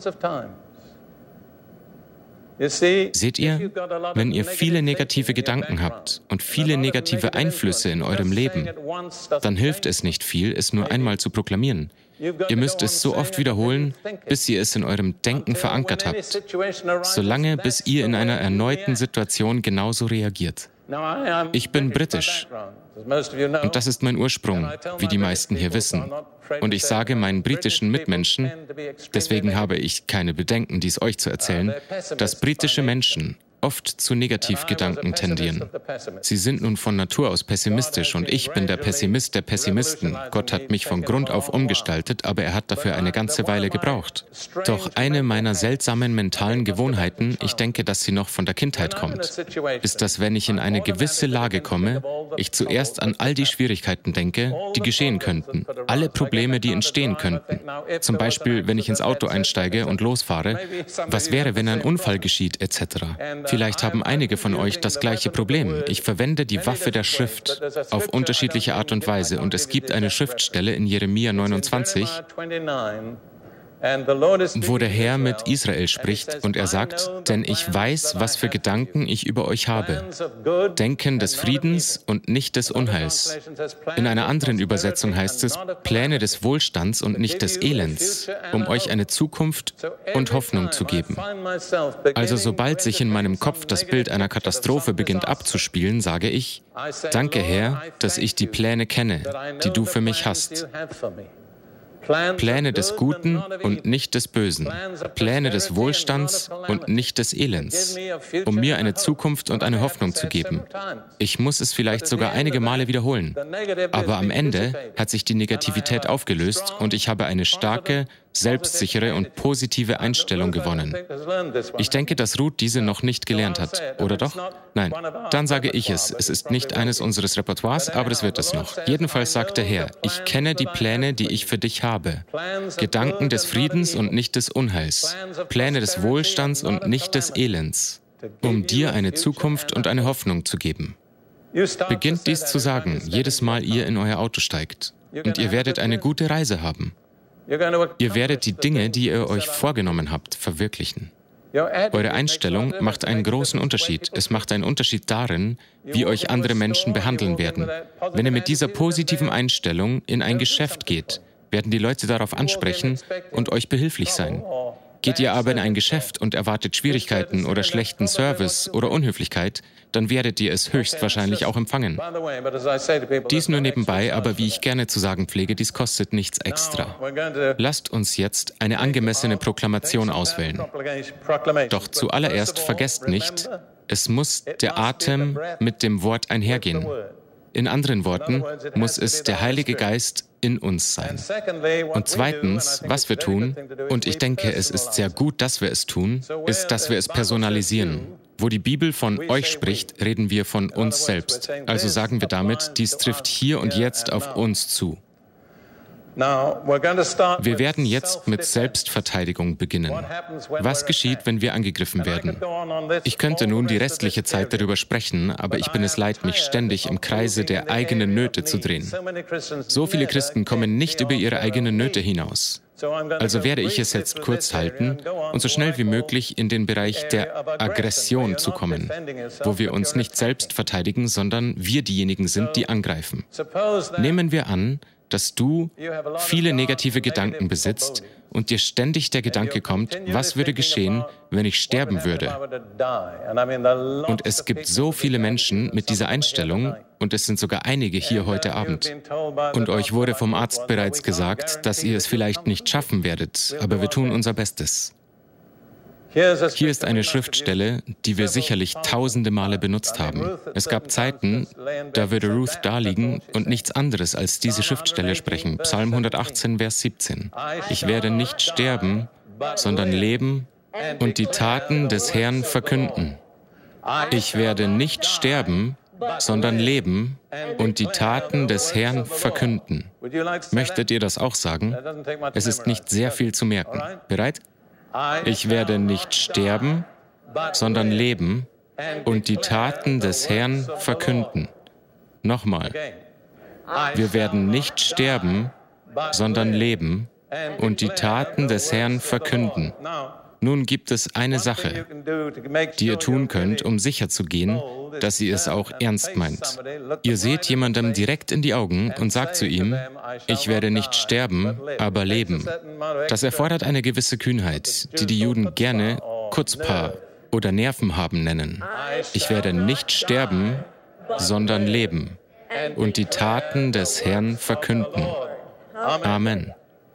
Seht ihr, wenn ihr viele negative Gedanken habt und viele negative Einflüsse in eurem Leben, dann hilft es nicht viel, es nur einmal zu proklamieren. Ihr müsst es so oft wiederholen, bis ihr es in eurem Denken verankert habt, solange bis ihr in einer erneuten Situation genauso reagiert. Ich bin britisch und das ist mein Ursprung, wie die meisten hier wissen. Und ich sage meinen britischen Mitmenschen, deswegen habe ich keine Bedenken, dies euch zu erzählen, dass britische Menschen oft zu Negativgedanken tendieren. Sie sind nun von Natur aus pessimistisch und ich bin der Pessimist der Pessimisten. Gott hat mich von Grund auf umgestaltet, aber er hat dafür eine ganze Weile gebraucht. Doch eine meiner seltsamen mentalen Gewohnheiten, ich denke, dass sie noch von der Kindheit kommt, ist, dass wenn ich in eine gewisse Lage komme, ich zuerst an all die Schwierigkeiten denke, die geschehen könnten, alle Probleme, die entstehen könnten. Zum Beispiel, wenn ich ins Auto einsteige und losfahre, was wäre, wenn ein Unfall geschieht, et cetera. Vielleicht haben einige von euch das gleiche Problem. Ich verwende die Waffe der Schrift auf unterschiedliche Art und Weise und es gibt eine Schriftstelle in Jeremia neunundzwanzig, wo der Herr mit Israel spricht und er sagt, denn ich weiß, was für Gedanken ich über euch habe. Denken des Friedens und nicht des Unheils. In einer anderen Übersetzung heißt es, Pläne des Wohlstands und nicht des Elends, um euch eine Zukunft und Hoffnung zu geben. Also sobald sich in meinem Kopf das Bild einer Katastrophe beginnt abzuspielen, sage ich, danke Herr, dass ich die Pläne kenne, die du für mich hast. Pläne des Guten und nicht des Bösen, Pläne des Wohlstands und nicht des Elends, um mir eine Zukunft und eine Hoffnung zu geben. Ich muss es vielleicht sogar einige Male wiederholen, aber am Ende hat sich die Negativität aufgelöst und ich habe eine starke, selbstsichere und positive Einstellung gewonnen. Ich denke, dass Ruth diese noch nicht gelernt hat, oder doch? Nein, dann sage ich es. Es ist nicht eines unseres Repertoires, aber es wird es noch. Jedenfalls sagt der Herr, ich kenne die Pläne, die ich für dich habe. Gedanken des Friedens und nicht des Unheils. Pläne des Wohlstands und nicht des Elends, um dir eine Zukunft und eine Hoffnung zu geben. Beginnt dies zu sagen, jedes Mal ihr in euer Auto steigt. Und ihr werdet eine gute Reise haben. Ihr werdet die Dinge, die ihr euch vorgenommen habt, verwirklichen. Eure Einstellung macht einen großen Unterschied. Es macht einen Unterschied darin, wie euch andere Menschen behandeln werden. Wenn ihr mit dieser positiven Einstellung in ein Geschäft geht, werden die Leute darauf ansprechen und euch behilflich sein. Geht ihr aber in ein Geschäft und erwartet Schwierigkeiten oder schlechten Service oder Unhöflichkeit, dann werdet ihr es höchstwahrscheinlich auch empfangen. Dies nur nebenbei, aber wie ich gerne zu sagen pflege, dies kostet nichts extra. Lasst uns jetzt eine angemessene Proklamation auswählen. Doch zuallererst vergesst nicht, es muss der Atem mit dem Wort einhergehen. In anderen Worten muss es der Heilige Geist in uns sein. Und zweitens, was wir tun, und ich denke, es ist sehr gut, dass wir es tun, ist, dass wir es personalisieren. Wo die Bibel von euch spricht, reden wir von uns selbst. Also sagen wir damit, dies trifft hier und jetzt auf uns zu. Wir werden jetzt mit Selbstverteidigung beginnen. Was geschieht, wenn wir angegriffen werden? Ich könnte nun die restliche Zeit darüber sprechen, aber ich bin es leid, mich ständig im Kreise der eigenen Nöte zu drehen. So viele Christen kommen nicht über ihre eigenen Nöte hinaus. Also werde ich es jetzt kurz halten und so schnell wie möglich in den Bereich der Aggression zu kommen, wo wir uns nicht selbst verteidigen, sondern wir diejenigen sind, die angreifen. Nehmen wir an, dass du viele negative Gedanken besitzt und dir ständig der Gedanke kommt, was würde geschehen, wenn ich sterben würde? Und es gibt so viele Menschen mit dieser Einstellung, und es sind sogar einige hier heute Abend. Und euch wurde vom Arzt bereits gesagt, dass ihr es vielleicht nicht schaffen werdet, aber wir tun unser Bestes. Hier ist eine Schriftstelle, die wir sicherlich tausende Male benutzt haben. Es gab Zeiten, da würde Ruth daliegen und nichts anderes als diese Schriftstelle sprechen. Psalm hundertachtzehn, Vers siebzehn. Ich werde nicht sterben, sondern leben und die Taten des Herrn verkünden. Ich werde nicht sterben, sondern leben und die Taten des Herrn verkünden. Möchtet ihr das auch sagen? Es ist nicht sehr viel zu merken. Bereit? Ich werde nicht sterben, sondern leben und die Taten des Herrn verkünden. Nochmal. Wir werden nicht sterben, sondern leben und die Taten des Herrn verkünden. Nun gibt es eine Sache, die ihr tun könnt, um sicherzugehen, dass ihr es auch ernst meint. Ihr seht jemandem direkt in die Augen und sagt zu ihm, ich werde nicht sterben, aber leben. Das erfordert eine gewisse Kühnheit, die die Juden gerne Chutzpah oder Nerven haben nennen. Ich werde nicht sterben, sondern leben und die Taten des Herrn verkünden. Amen.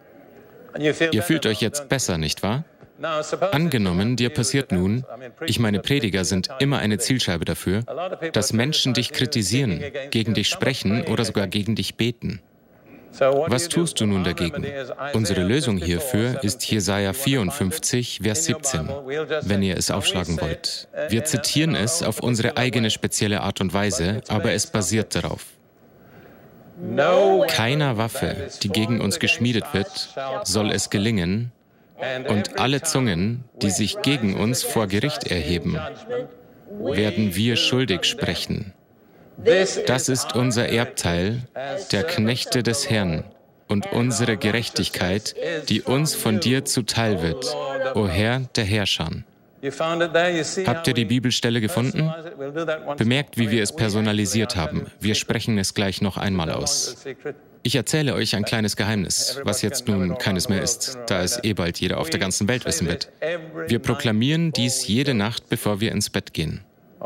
Ihr fühlt euch jetzt besser, nicht wahr? Angenommen, dir passiert nun, ich meine, Prediger sind immer eine Zielscheibe dafür, dass Menschen dich kritisieren, gegen dich sprechen oder sogar gegen dich beten. Was tust du nun dagegen? Unsere Lösung hierfür ist Jesaja vierundfünfzig, Vers siebzehn, wenn ihr es aufschlagen wollt. Wir zitieren es auf unsere eigene spezielle Art und Weise, aber es basiert darauf. Keiner Waffe, die gegen uns geschmiedet wird, soll es gelingen, und alle Zungen, die sich gegen uns vor Gericht erheben, werden wir schuldig sprechen. Das ist unser Erbteil, der Knechte des Herrn, und unsere Gerechtigkeit, die uns von dir zuteil wird, o Herr der Herrscher. Habt ihr die Bibelstelle gefunden? Bemerkt, wie wir es personalisiert haben. Wir sprechen es gleich noch einmal aus. Ich erzähle euch ein kleines Geheimnis, was jetzt nun keines mehr ist, da es eh bald jeder auf der ganzen Welt wissen wird. Wir proklamieren dies jede Nacht, bevor wir ins Bett gehen.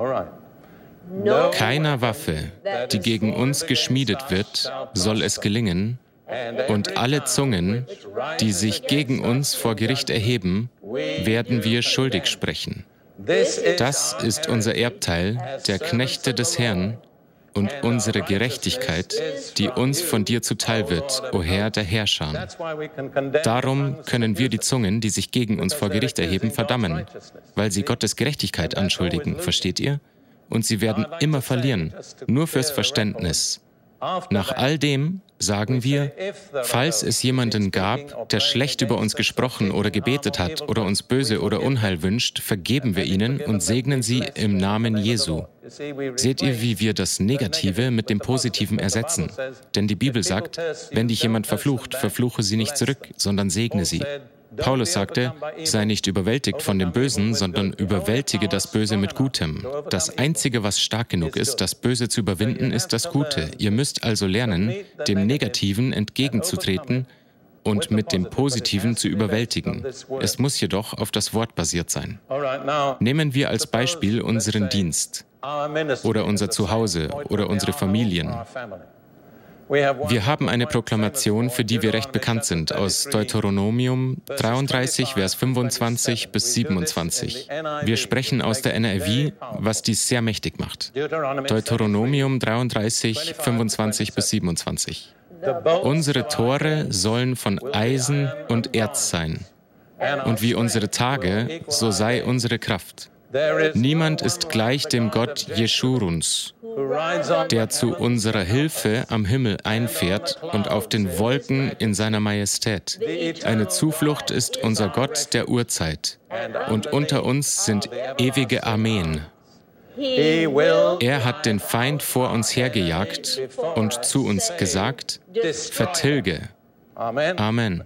Keiner Waffe, die gegen uns geschmiedet wird, soll es gelingen, und alle Zungen, die sich gegen uns vor Gericht erheben, werden wir schuldig sprechen. Das ist unser Erbteil, der Knechte des Herrn, und unsere Gerechtigkeit, die uns von dir zuteil wird, o Herr der Herrscher. Darum können wir die Zungen, die sich gegen uns vor Gericht erheben, verdammen, weil sie Gottes Gerechtigkeit anschuldigen, versteht ihr? Und sie werden immer verlieren, nur fürs Verständnis. Nach all dem, sagen wir, falls es jemanden gab, der schlecht über uns gesprochen oder gebetet hat oder uns böse oder Unheil wünscht, vergeben wir ihnen und segnen sie im Namen Jesu. Seht ihr, wie wir das Negative mit dem Positiven ersetzen? Denn die Bibel sagt, wenn dich jemand verflucht, verfluche sie nicht zurück, sondern segne sie. Paulus sagte, sei nicht überwältigt von dem Bösen, sondern überwältige das Böse mit Gutem. Das Einzige, was stark genug ist, das Böse zu überwinden, ist das Gute. Ihr müsst also lernen, dem Negativen entgegenzutreten und mit dem Positiven zu überwältigen. Es muss jedoch auf das Wort basiert sein. Nehmen wir als Beispiel unseren Dienst oder unser Zuhause oder unsere Familien. Wir haben eine Proklamation, für die wir recht bekannt sind, aus Deuteronomium dreiunddreißig, Vers fünfundzwanzig bis siebenundzwanzig. Wir sprechen aus der N R V, was dies sehr mächtig macht. Deuteronomium dreiunddreißig, fünfundzwanzig bis siebenundzwanzig. Unsere Tore sollen von Eisen und Erz sein. Und wie unsere Tage, so sei unsere Kraft. Niemand ist gleich dem Gott Jeschuruns, der zu unserer Hilfe am Himmel einfährt und auf den Wolken in seiner Majestät. Eine Zuflucht ist unser Gott der Urzeit. Und unter uns sind ewige Armeen. Er hat den Feind vor uns hergejagt und zu uns gesagt, vertilge. Amen.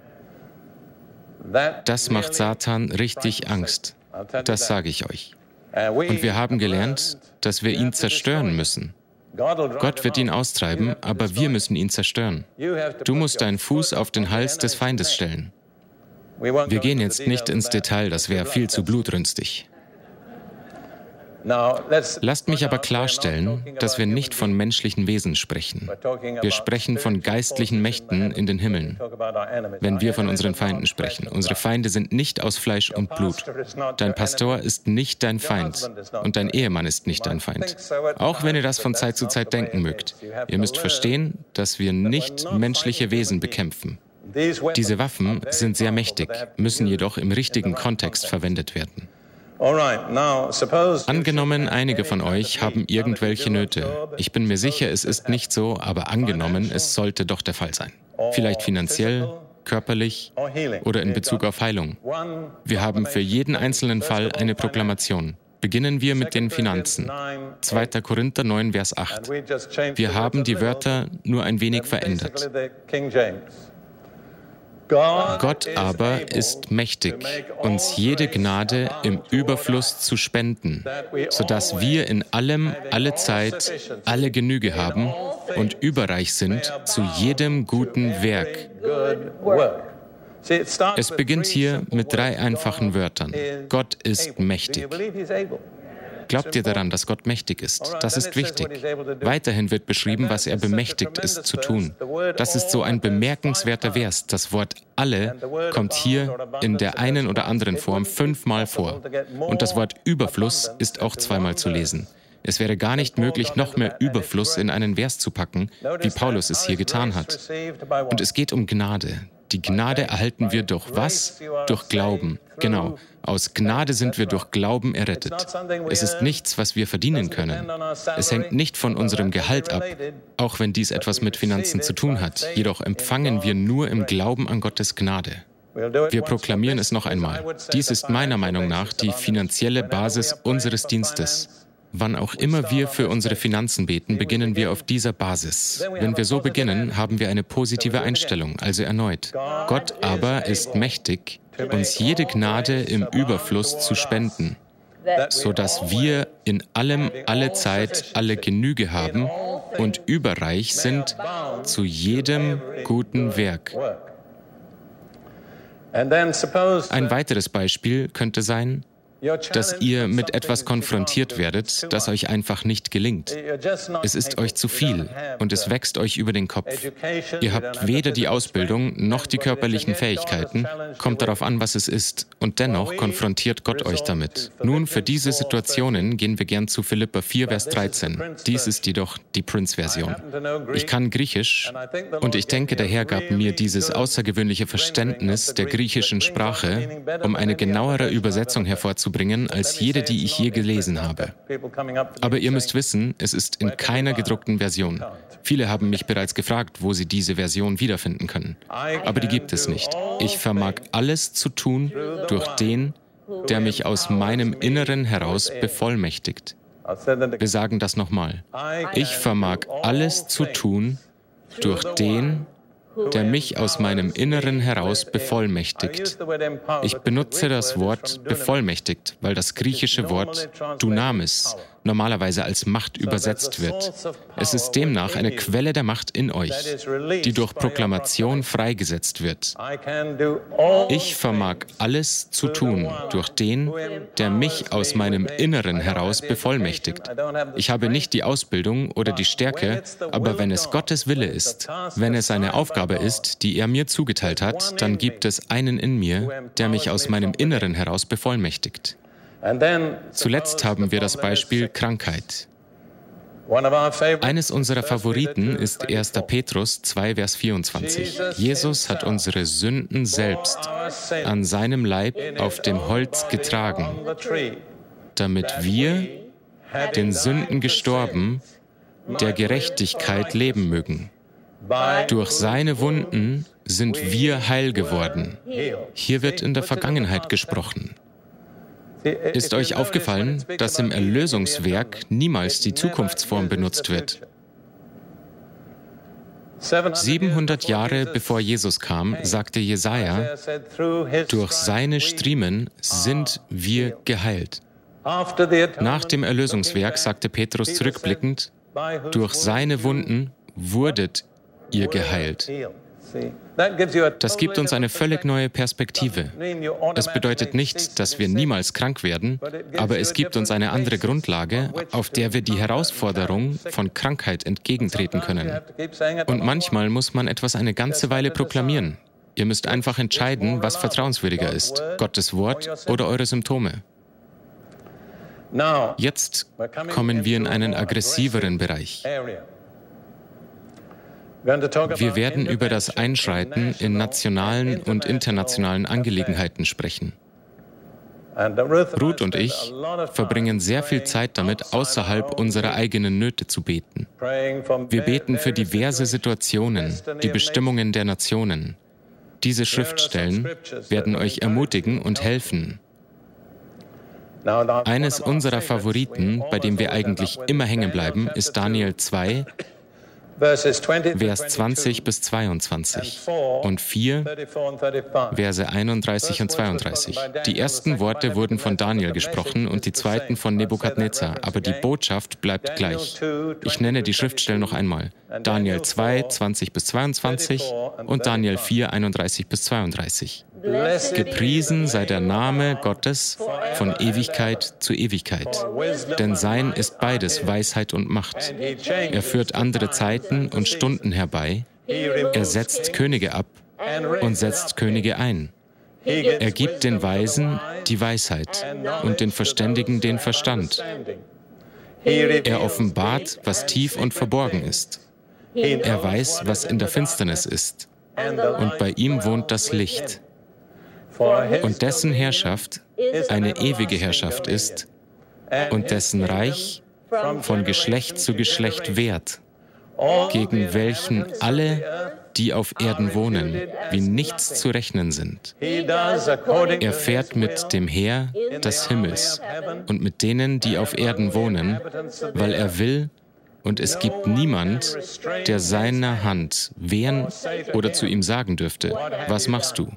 Das macht Satan richtig Angst. Das sage ich euch. Und wir haben gelernt, dass wir ihn zerstören müssen. Gott wird ihn austreiben, aber wir müssen ihn zerstören. Du musst deinen Fuß auf den Hals des Feindes stellen. Wir gehen jetzt nicht ins Detail, das wäre viel zu blutrünstig. Lasst mich aber klarstellen, dass wir nicht von menschlichen Wesen sprechen. Wir sprechen von geistlichen Mächten in den Himmeln, wenn wir von unseren Feinden sprechen. Unsere Feinde sind nicht aus Fleisch und Blut. Dein Pastor ist nicht dein Feind und dein Ehemann ist nicht dein Feind. Auch wenn ihr das von Zeit zu Zeit denken mögt. Ihr müsst verstehen, dass wir nicht menschliche Wesen bekämpfen. Diese Waffen sind sehr mächtig, müssen jedoch im richtigen Kontext verwendet werden. Angenommen, einige von euch haben irgendwelche Nöte. Ich bin mir sicher, es ist nicht so, aber angenommen, es sollte doch der Fall sein. Vielleicht finanziell, körperlich oder in Bezug auf Heilung. Wir haben für jeden einzelnen Fall eine Proklamation. Beginnen wir mit den Finanzen. zweiter Korinther neun, Vers acht. Wir haben die Wörter nur ein wenig verändert. Gott aber ist mächtig, uns jede Gnade im Überfluss zu spenden, sodass wir in allem, alle Zeit, alle Genüge haben und überreich sind zu jedem guten Werk. Es beginnt hier mit drei einfachen Wörtern. Gott ist mächtig. Glaubt ihr daran, dass Gott mächtig ist? Das ist wichtig. Weiterhin wird beschrieben, was er bemächtigt ist zu tun. Das ist so ein bemerkenswerter Vers. Das Wort alle kommt hier in der einen oder anderen Form fünfmal vor. Und das Wort Überfluss ist auch zweimal zu lesen. Es wäre gar nicht möglich, noch mehr Überfluss in einen Vers zu packen, wie Paulus es hier getan hat. Und es geht um Gnade. Die Gnade erhalten wir durch was? Durch Glauben. Genau. Aus Gnade sind wir durch Glauben errettet. Es ist nichts, was wir verdienen können. Es hängt nicht von unserem Gehalt ab, auch wenn dies etwas mit Finanzen zu tun hat. Jedoch empfangen wir nur im Glauben an Gottes Gnade. Wir proklamieren es noch einmal. Dies ist meiner Meinung nach die finanzielle Basis unseres Dienstes. Wann auch immer wir für unsere Finanzen beten, beginnen wir auf dieser Basis. Wenn wir so beginnen, haben wir eine positive Einstellung, also erneut. Gott aber ist mächtig, uns jede Gnade im Überfluss zu spenden, sodass wir in allem, alle Zeit, alle Genüge haben und überreich sind zu jedem guten Werk. Ein weiteres Beispiel könnte sein, dass ihr mit etwas konfrontiert werdet, das euch einfach nicht gelingt. Es ist euch zu viel und es wächst euch über den Kopf. Ihr habt weder die Ausbildung noch die körperlichen Fähigkeiten, kommt darauf an, was es ist, und dennoch konfrontiert Gott euch damit. Nun, für diese Situationen gehen wir gern zu Philipper vier, Vers dreizehn. Dies ist jedoch die Prince-Version. Ich kann Griechisch und ich denke, der Herr gab mir dieses außergewöhnliche Verständnis der griechischen Sprache, um eine genauere Übersetzung hervorzubringen, hervorzubringen als jede, die ich je gelesen habe. Aber ihr müsst wissen, es ist in keiner gedruckten Version. Viele haben mich bereits gefragt, wo sie diese Version wiederfinden können. Aber die gibt es nicht. Ich vermag alles zu tun durch den, der mich aus meinem Inneren heraus bevollmächtigt. Wir sagen das nochmal. Ich vermag alles zu tun durch den, der mich aus meinem Inneren heraus bevollmächtigt. Ich benutze das Wort bevollmächtigt, weil das griechische Wort Dunamis normalerweise als Macht übersetzt wird. Es ist demnach eine Quelle der Macht in euch, die durch Proklamation freigesetzt wird. Ich vermag alles zu tun durch den, der mich aus meinem Inneren heraus bevollmächtigt. Ich habe nicht die Ausbildung oder die Stärke, aber wenn es Gottes Wille ist, wenn es eine Aufgabe ist, die er mir zugeteilt hat, dann gibt es einen in mir, der mich aus meinem Inneren heraus bevollmächtigt. Zuletzt haben wir das Beispiel Krankheit. Eines unserer Favoriten ist erster Petrus zwei, Vers vierundzwanzig. Jesus hat unsere Sünden selbst an seinem Leib auf dem Holz getragen, damit wir, den Sünden gestorben, der Gerechtigkeit leben mögen. Durch seine Wunden sind wir heil geworden. Hier wird in der Vergangenheit gesprochen. Ist euch aufgefallen, dass im Erlösungswerk niemals die Zukunftsform benutzt wird? siebenhundert Jahre bevor Jesus kam, sagte Jesaja, durch seine Striemen sind wir geheilt. Nach dem Erlösungswerk sagte Petrus zurückblickend, durch seine Wunden wurdet ihr geheilt. Das gibt uns eine völlig neue Perspektive. Es bedeutet nicht, dass wir niemals krank werden, aber es gibt uns eine andere Grundlage, auf der wir die Herausforderung von Krankheit entgegentreten können. Und manchmal muss man etwas eine ganze Weile proklamieren. Ihr müsst einfach entscheiden, was vertrauenswürdiger ist, Gottes Wort oder eure Symptome. Jetzt kommen wir in einen aggressiveren Bereich. Wir werden über das Einschreiten in nationalen und internationalen Angelegenheiten sprechen. Ruth und ich verbringen sehr viel Zeit damit, außerhalb unserer eigenen Nöte zu beten. Wir beten für diverse Situationen, die Bestimmungen der Nationen. Diese Schriftstellen werden euch ermutigen und helfen. Eines unserer Favoriten, bei dem wir eigentlich immer hängen bleiben, ist Daniel zwei, Vers zwanzig bis zweiundzwanzig und vier, Verse einunddreißig und zweiunddreißig. Die ersten Worte wurden von Daniel gesprochen und die zweiten von Nebukadnezar, aber die Botschaft bleibt gleich. Ich nenne die Schriftstellen noch einmal. Daniel zwei, zwanzig bis zweiundzwanzig und Daniel vier, einunddreißig bis zweiunddreißig. Gepriesen sei der Name Gottes von Ewigkeit zu Ewigkeit, denn sein ist beides Weisheit und Macht. Er führt andere Zeiten und Stunden herbei, er setzt Könige ab und setzt Könige ein. Er gibt den Weisen die Weisheit und den Verständigen den Verstand. Er offenbart, was tief und verborgen ist. Er weiß, was in der Finsternis ist, und bei ihm wohnt das Licht. Und dessen Herrschaft eine ewige Herrschaft ist und dessen Reich von Geschlecht zu Geschlecht währt, gegen welchen alle, die auf Erden wohnen, wie nichts zu rechnen sind. Er fährt mit dem Heer des Himmels und mit denen, die auf Erden wohnen, weil er will, und es gibt niemand, der seiner Hand wehren oder zu ihm sagen dürfte, was machst du?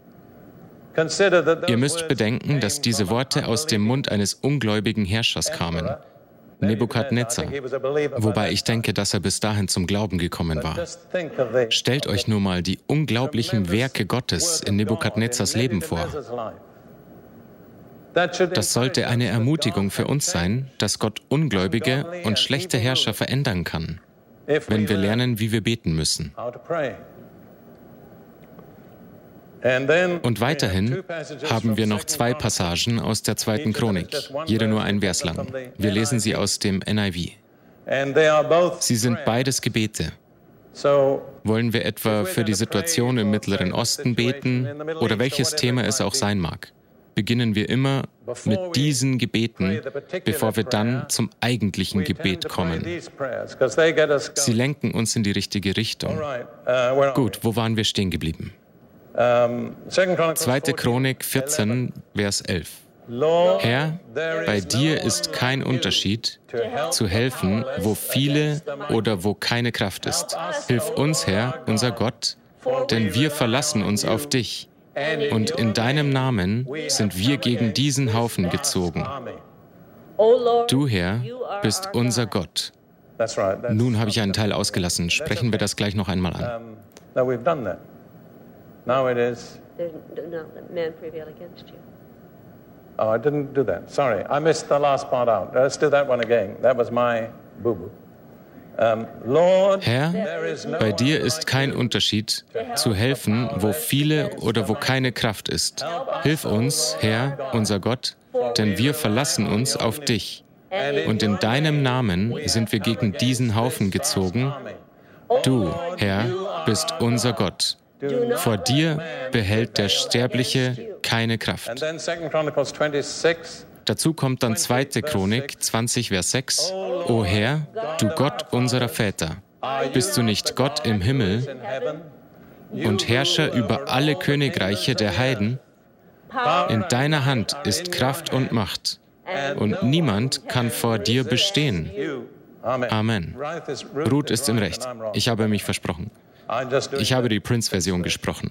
Ihr müsst bedenken, dass diese Worte aus dem Mund eines ungläubigen Herrschers kamen, Nebukadnezar, wobei ich denke, dass er bis dahin zum Glauben gekommen war. Stellt euch nur mal die unglaublichen Werke Gottes in Nebukadnezars Leben vor. Das sollte eine Ermutigung für uns sein, dass Gott ungläubige und schlechte Herrscher verändern kann, wenn wir lernen, wie wir beten müssen. Und weiterhin haben wir noch zwei Passagen aus der zweiten Chronik, jede nur ein Vers lang. Wir lesen sie aus dem N I V. Sie sind beides Gebete. Wollen wir etwa für die Situation im Mittleren Osten beten oder welches Thema es auch sein mag? beginnen wir immer mit diesen Gebeten, bevor wir dann zum eigentlichen Gebet kommen. Sie lenken uns in die richtige Richtung. Gut, wo waren wir stehen geblieben? Zweite Chronik vierzehn, Vers elf. Herr, bei dir ist kein Unterschied, zu helfen, wo viele oder wo keine Kraft ist. Hilf uns, Herr, unser Gott, denn wir verlassen uns auf dich. Und in deinem Namen sind wir gegen diesen Haufen gezogen. Du, Herr, bist unser Gott. Nun habe ich einen Teil ausgelassen. Sprechen wir das gleich noch einmal an. Oh, I didn't do that. Sorry, I missed the last part out. Let's do that one again. That was my boo-boo. Um, Lord, Herr, bei dir ist kein Unterschied, zu helfen, wo viele oder wo keine Kraft ist. Hilf uns, Herr, unser Gott, denn wir verlassen uns auf dich. Und in deinem Namen sind wir gegen diesen Haufen gezogen. Du, Herr, bist unser Gott. Vor dir behält der Sterbliche keine Kraft. Dazu kommt dann zweite Chronik zwanzig, Vers sechs. O Herr, du Gott unserer Väter, bist du nicht Gott im Himmel und Herrscher über alle Königreiche der Heiden? In deiner Hand ist Kraft und Macht, und niemand kann vor dir bestehen. Amen. Ruth ist im Recht. Ich habe mich versprochen. Ich habe die Prince-Version gesprochen.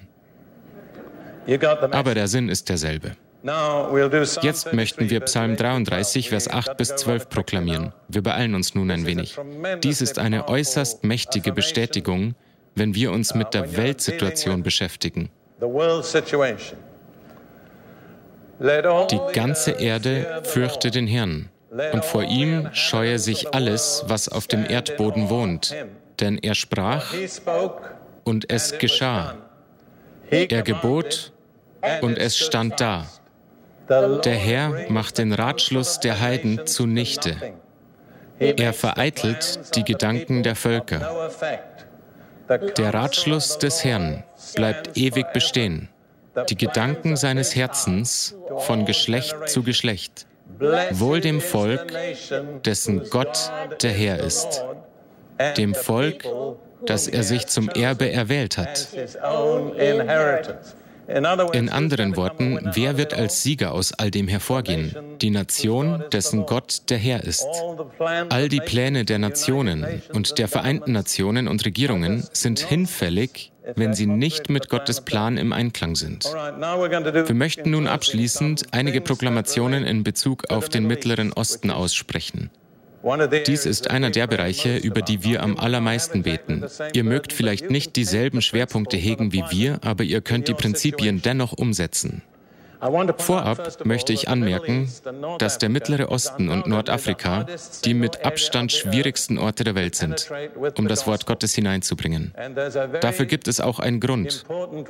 Aber der Sinn ist derselbe. Jetzt möchten wir Psalm dreiunddreißig, Vers acht bis zwölf proklamieren. Wir beeilen uns nun ein wenig. Dies ist eine äußerst mächtige Bestätigung, wenn wir uns mit der Weltsituation beschäftigen. Die ganze Erde fürchte den Herrn, und vor ihm scheue sich alles, was auf dem Erdboden wohnt. Denn er sprach, und es geschah. Er gebot, und es stand da. Der Herr macht den Ratschluss der Heiden zunichte. Er vereitelt die Gedanken der Völker. Der Ratschluss des Herrn bleibt ewig bestehen. Die Gedanken seines Herzens von Geschlecht zu Geschlecht. Wohl dem Volk, dessen Gott der Herr ist. Dem Volk, das er sich zum Erbe erwählt hat. In anderen Worten, wer wird als Sieger aus all dem hervorgehen? Die Nation, dessen Gott der Herr ist. All die Pläne der Nationen und der Vereinten Nationen und Regierungen sind hinfällig, wenn sie nicht mit Gottes Plan im Einklang sind. Wir möchten nun abschließend einige Proklamationen in Bezug auf den Mittleren Osten aussprechen. Dies ist einer der Bereiche, über die wir am allermeisten beten. Ihr mögt vielleicht nicht dieselben Schwerpunkte hegen wie wir, aber ihr könnt die Prinzipien dennoch umsetzen. Vorab möchte ich anmerken, dass der Mittlere Osten und Nordafrika die mit Abstand schwierigsten Orte der Welt sind, um das Wort Gottes hineinzubringen. Dafür gibt es auch einen Grund.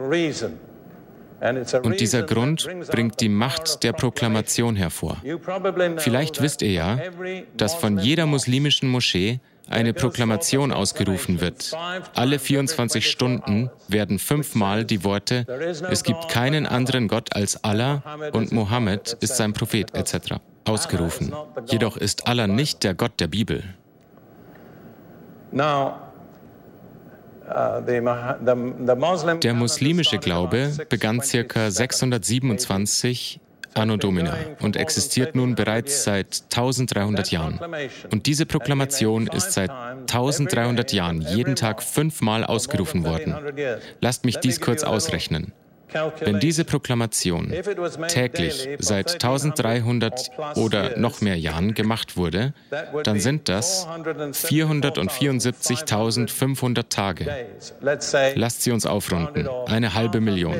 Und dieser Grund bringt die Macht der Proklamation hervor. Vielleicht wisst ihr ja, dass von jeder muslimischen Moschee eine Proklamation ausgerufen wird. Alle vierundzwanzig Stunden werden fünfmal die Worte „Es gibt keinen anderen Gott als Allah und Mohammed ist sein Prophet" et cetera ausgerufen. Jedoch ist Allah nicht der Gott der Bibel. Der muslimische Glaube begann ca. sechshundertsiebenundzwanzig Anno Domini und existiert nun bereits seit dreizehnhundert Jahren. Und diese Proklamation ist seit dreizehnhundert Jahren jeden Tag fünfmal ausgerufen worden. Lasst mich dies kurz ausrechnen. Wenn diese Proklamation täglich seit dreizehnhundert oder noch mehr Jahren gemacht wurde, dann sind das vierhundertvierundsiebzigtausendfünfhundert Tage. Lasst sie uns aufrunden. Eine halbe Million.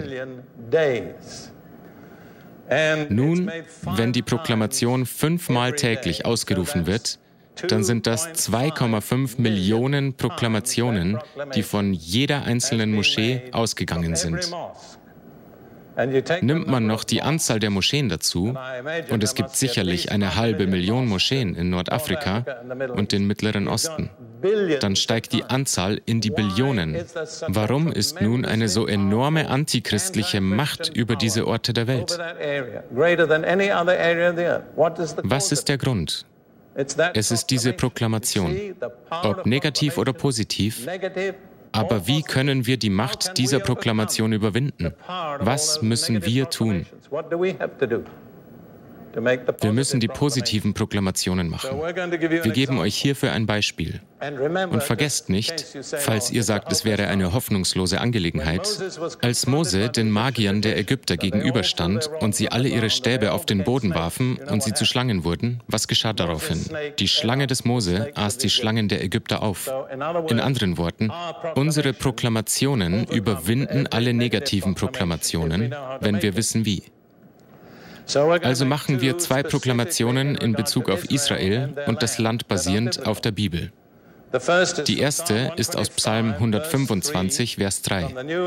Nun, wenn die Proklamation fünfmal täglich ausgerufen wird, dann sind das zwei Komma fünf Millionen Proklamationen, die von jeder einzelnen Moschee ausgegangen sind. Nimmt man noch die Anzahl der Moscheen dazu, und es gibt sicherlich eine halbe Million Moscheen in Nordafrika und den Mittleren Osten, dann steigt die Anzahl in die Billionen. Warum ist nun eine so enorme antichristliche Macht über diese Orte der Welt? Was ist der Grund? Es ist diese Proklamation, ob negativ oder positiv. Aber wie können wir die Macht dieser Proklamation überwinden? Was müssen wir tun? Wir müssen die positiven Proklamationen machen. Wir geben euch hierfür ein Beispiel. Und vergesst nicht, falls ihr sagt, es wäre eine hoffnungslose Angelegenheit, als Mose den Magiern der Ägypter gegenüberstand und sie alle ihre Stäbe auf den Boden warfen und sie zu Schlangen wurden, was geschah daraufhin? Die Schlange des Mose aß die Schlangen der Ägypter auf. In anderen Worten, unsere Proklamationen überwinden alle negativen Proklamationen, wenn wir wissen wie. Also machen wir zwei Proklamationen in Bezug auf Israel und das Land basierend auf der Bibel. Die erste ist aus Psalm hundertfünfundzwanzig, Vers drei.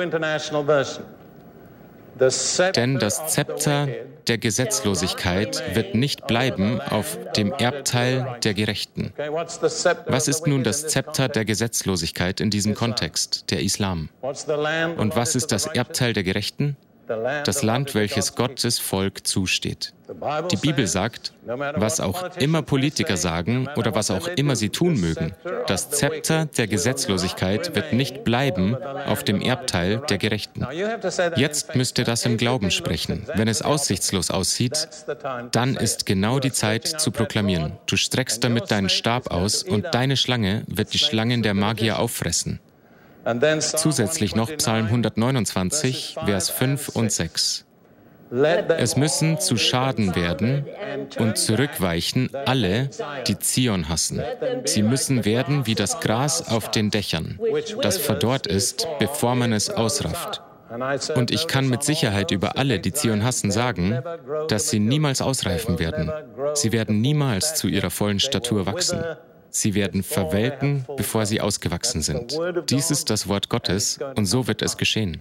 Denn das Zepter der Gesetzlosigkeit wird nicht bleiben auf dem Erbteil der Gerechten. Was ist nun das Zepter der Gesetzlosigkeit in diesem Kontext, der Islam? Und was ist das Erbteil der Gerechten? Das Land, welches Gottes Volk zusteht. Die Bibel sagt, was auch immer Politiker sagen oder was auch immer sie tun mögen, das Zepter der Gesetzlosigkeit wird nicht bleiben auf dem Erbteil der Gerechten. Jetzt müsst ihr das im Glauben sprechen. Wenn es aussichtslos aussieht, dann ist genau die Zeit zu proklamieren. Du streckst damit deinen Stab aus und deine Schlange wird die Schlangen der Magier auffressen. Zusätzlich noch Psalm hundertneunundzwanzig, Vers fünf und sechs. Es müssen zu Schaden werden und zurückweichen alle, die Zion hassen. Sie müssen werden wie das Gras auf den Dächern, das verdorrt ist, bevor man es ausrafft. Und ich kann mit Sicherheit über alle, die Zion hassen, sagen, dass sie niemals ausreifen werden. Sie werden niemals zu ihrer vollen Statur wachsen. Sie werden verwelken, bevor sie ausgewachsen sind. Dies ist das Wort Gottes und so wird es geschehen.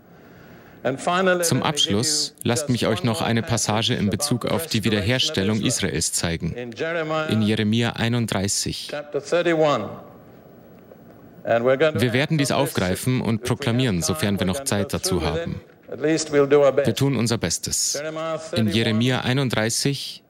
Zum Abschluss lasst mich euch noch eine Passage in Bezug auf die Wiederherstellung Israels zeigen. In Jeremia einunddreißig. Wir werden dies aufgreifen und proklamieren, sofern wir noch Zeit dazu haben. Wir tun unser Bestes. In Jeremia einunddreißig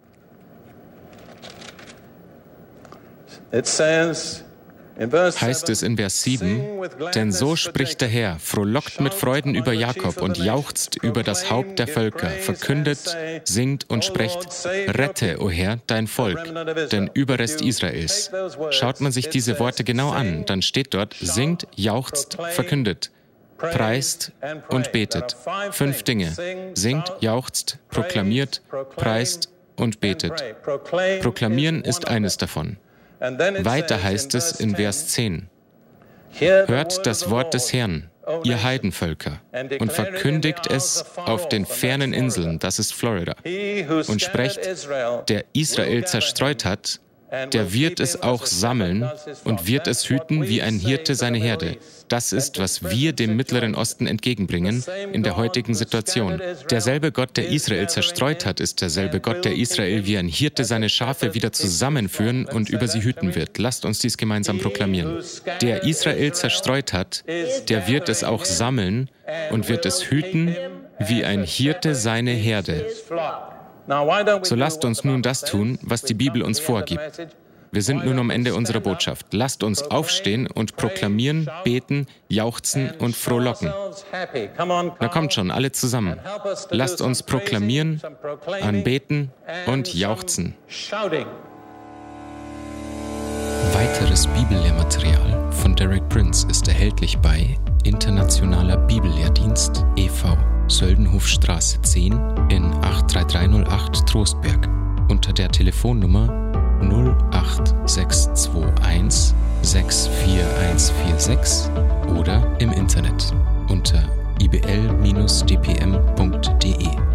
heißt es in Vers sieben, denn so spricht der Herr, frohlockt mit Freuden über Jakob und jauchzt über das Haupt der Völker, verkündet, singt und sprecht, rette, o Herr, dein Volk, den Überrest Israels. Schaut man sich diese Worte genau an, dann steht dort, singt, jauchzt, verkündet, preist und betet. Fünf Dinge. Singt, jauchzt, proklamiert, preist und betet. Proklamieren ist eines davon. Weiter heißt es in Vers zehn, hört das Wort des Herrn, ihr Heidenvölker, und verkündigt es auf den fernen Inseln, das ist Florida, und sprecht, der Israel zerstreut hat, der wird es auch sammeln und wird es hüten wie ein Hirte seine Herde. Das ist, was wir dem Mittleren Osten entgegenbringen in der heutigen Situation. Derselbe Gott, der Israel zerstreut hat, ist derselbe Gott, der Israel wie ein Hirte seine Schafe wieder zusammenführen und über sie hüten wird. Lasst uns dies gemeinsam proklamieren. Der Israel zerstreut hat, der wird es auch sammeln und wird es hüten wie ein Hirte seine Herde. So lasst uns nun das tun, was die Bibel uns vorgibt. Wir sind nun am Ende unserer Botschaft. Lasst uns aufstehen und proklamieren, beten, jauchzen und frohlocken. Na kommt schon, alle zusammen. Lasst uns proklamieren, anbeten und jauchzen. Weiteres Bibellehrmaterial von Derek Prince ist erhältlich bei Internationaler Bibellehrdienst e V Söldenhofstraße zehn in acht drei drei null acht Trostberg unter der Telefonnummer null acht sechs zwei eins sechs vier eins vier sechs oder im Internet unter i b l Bindestrich d p m punkt d e.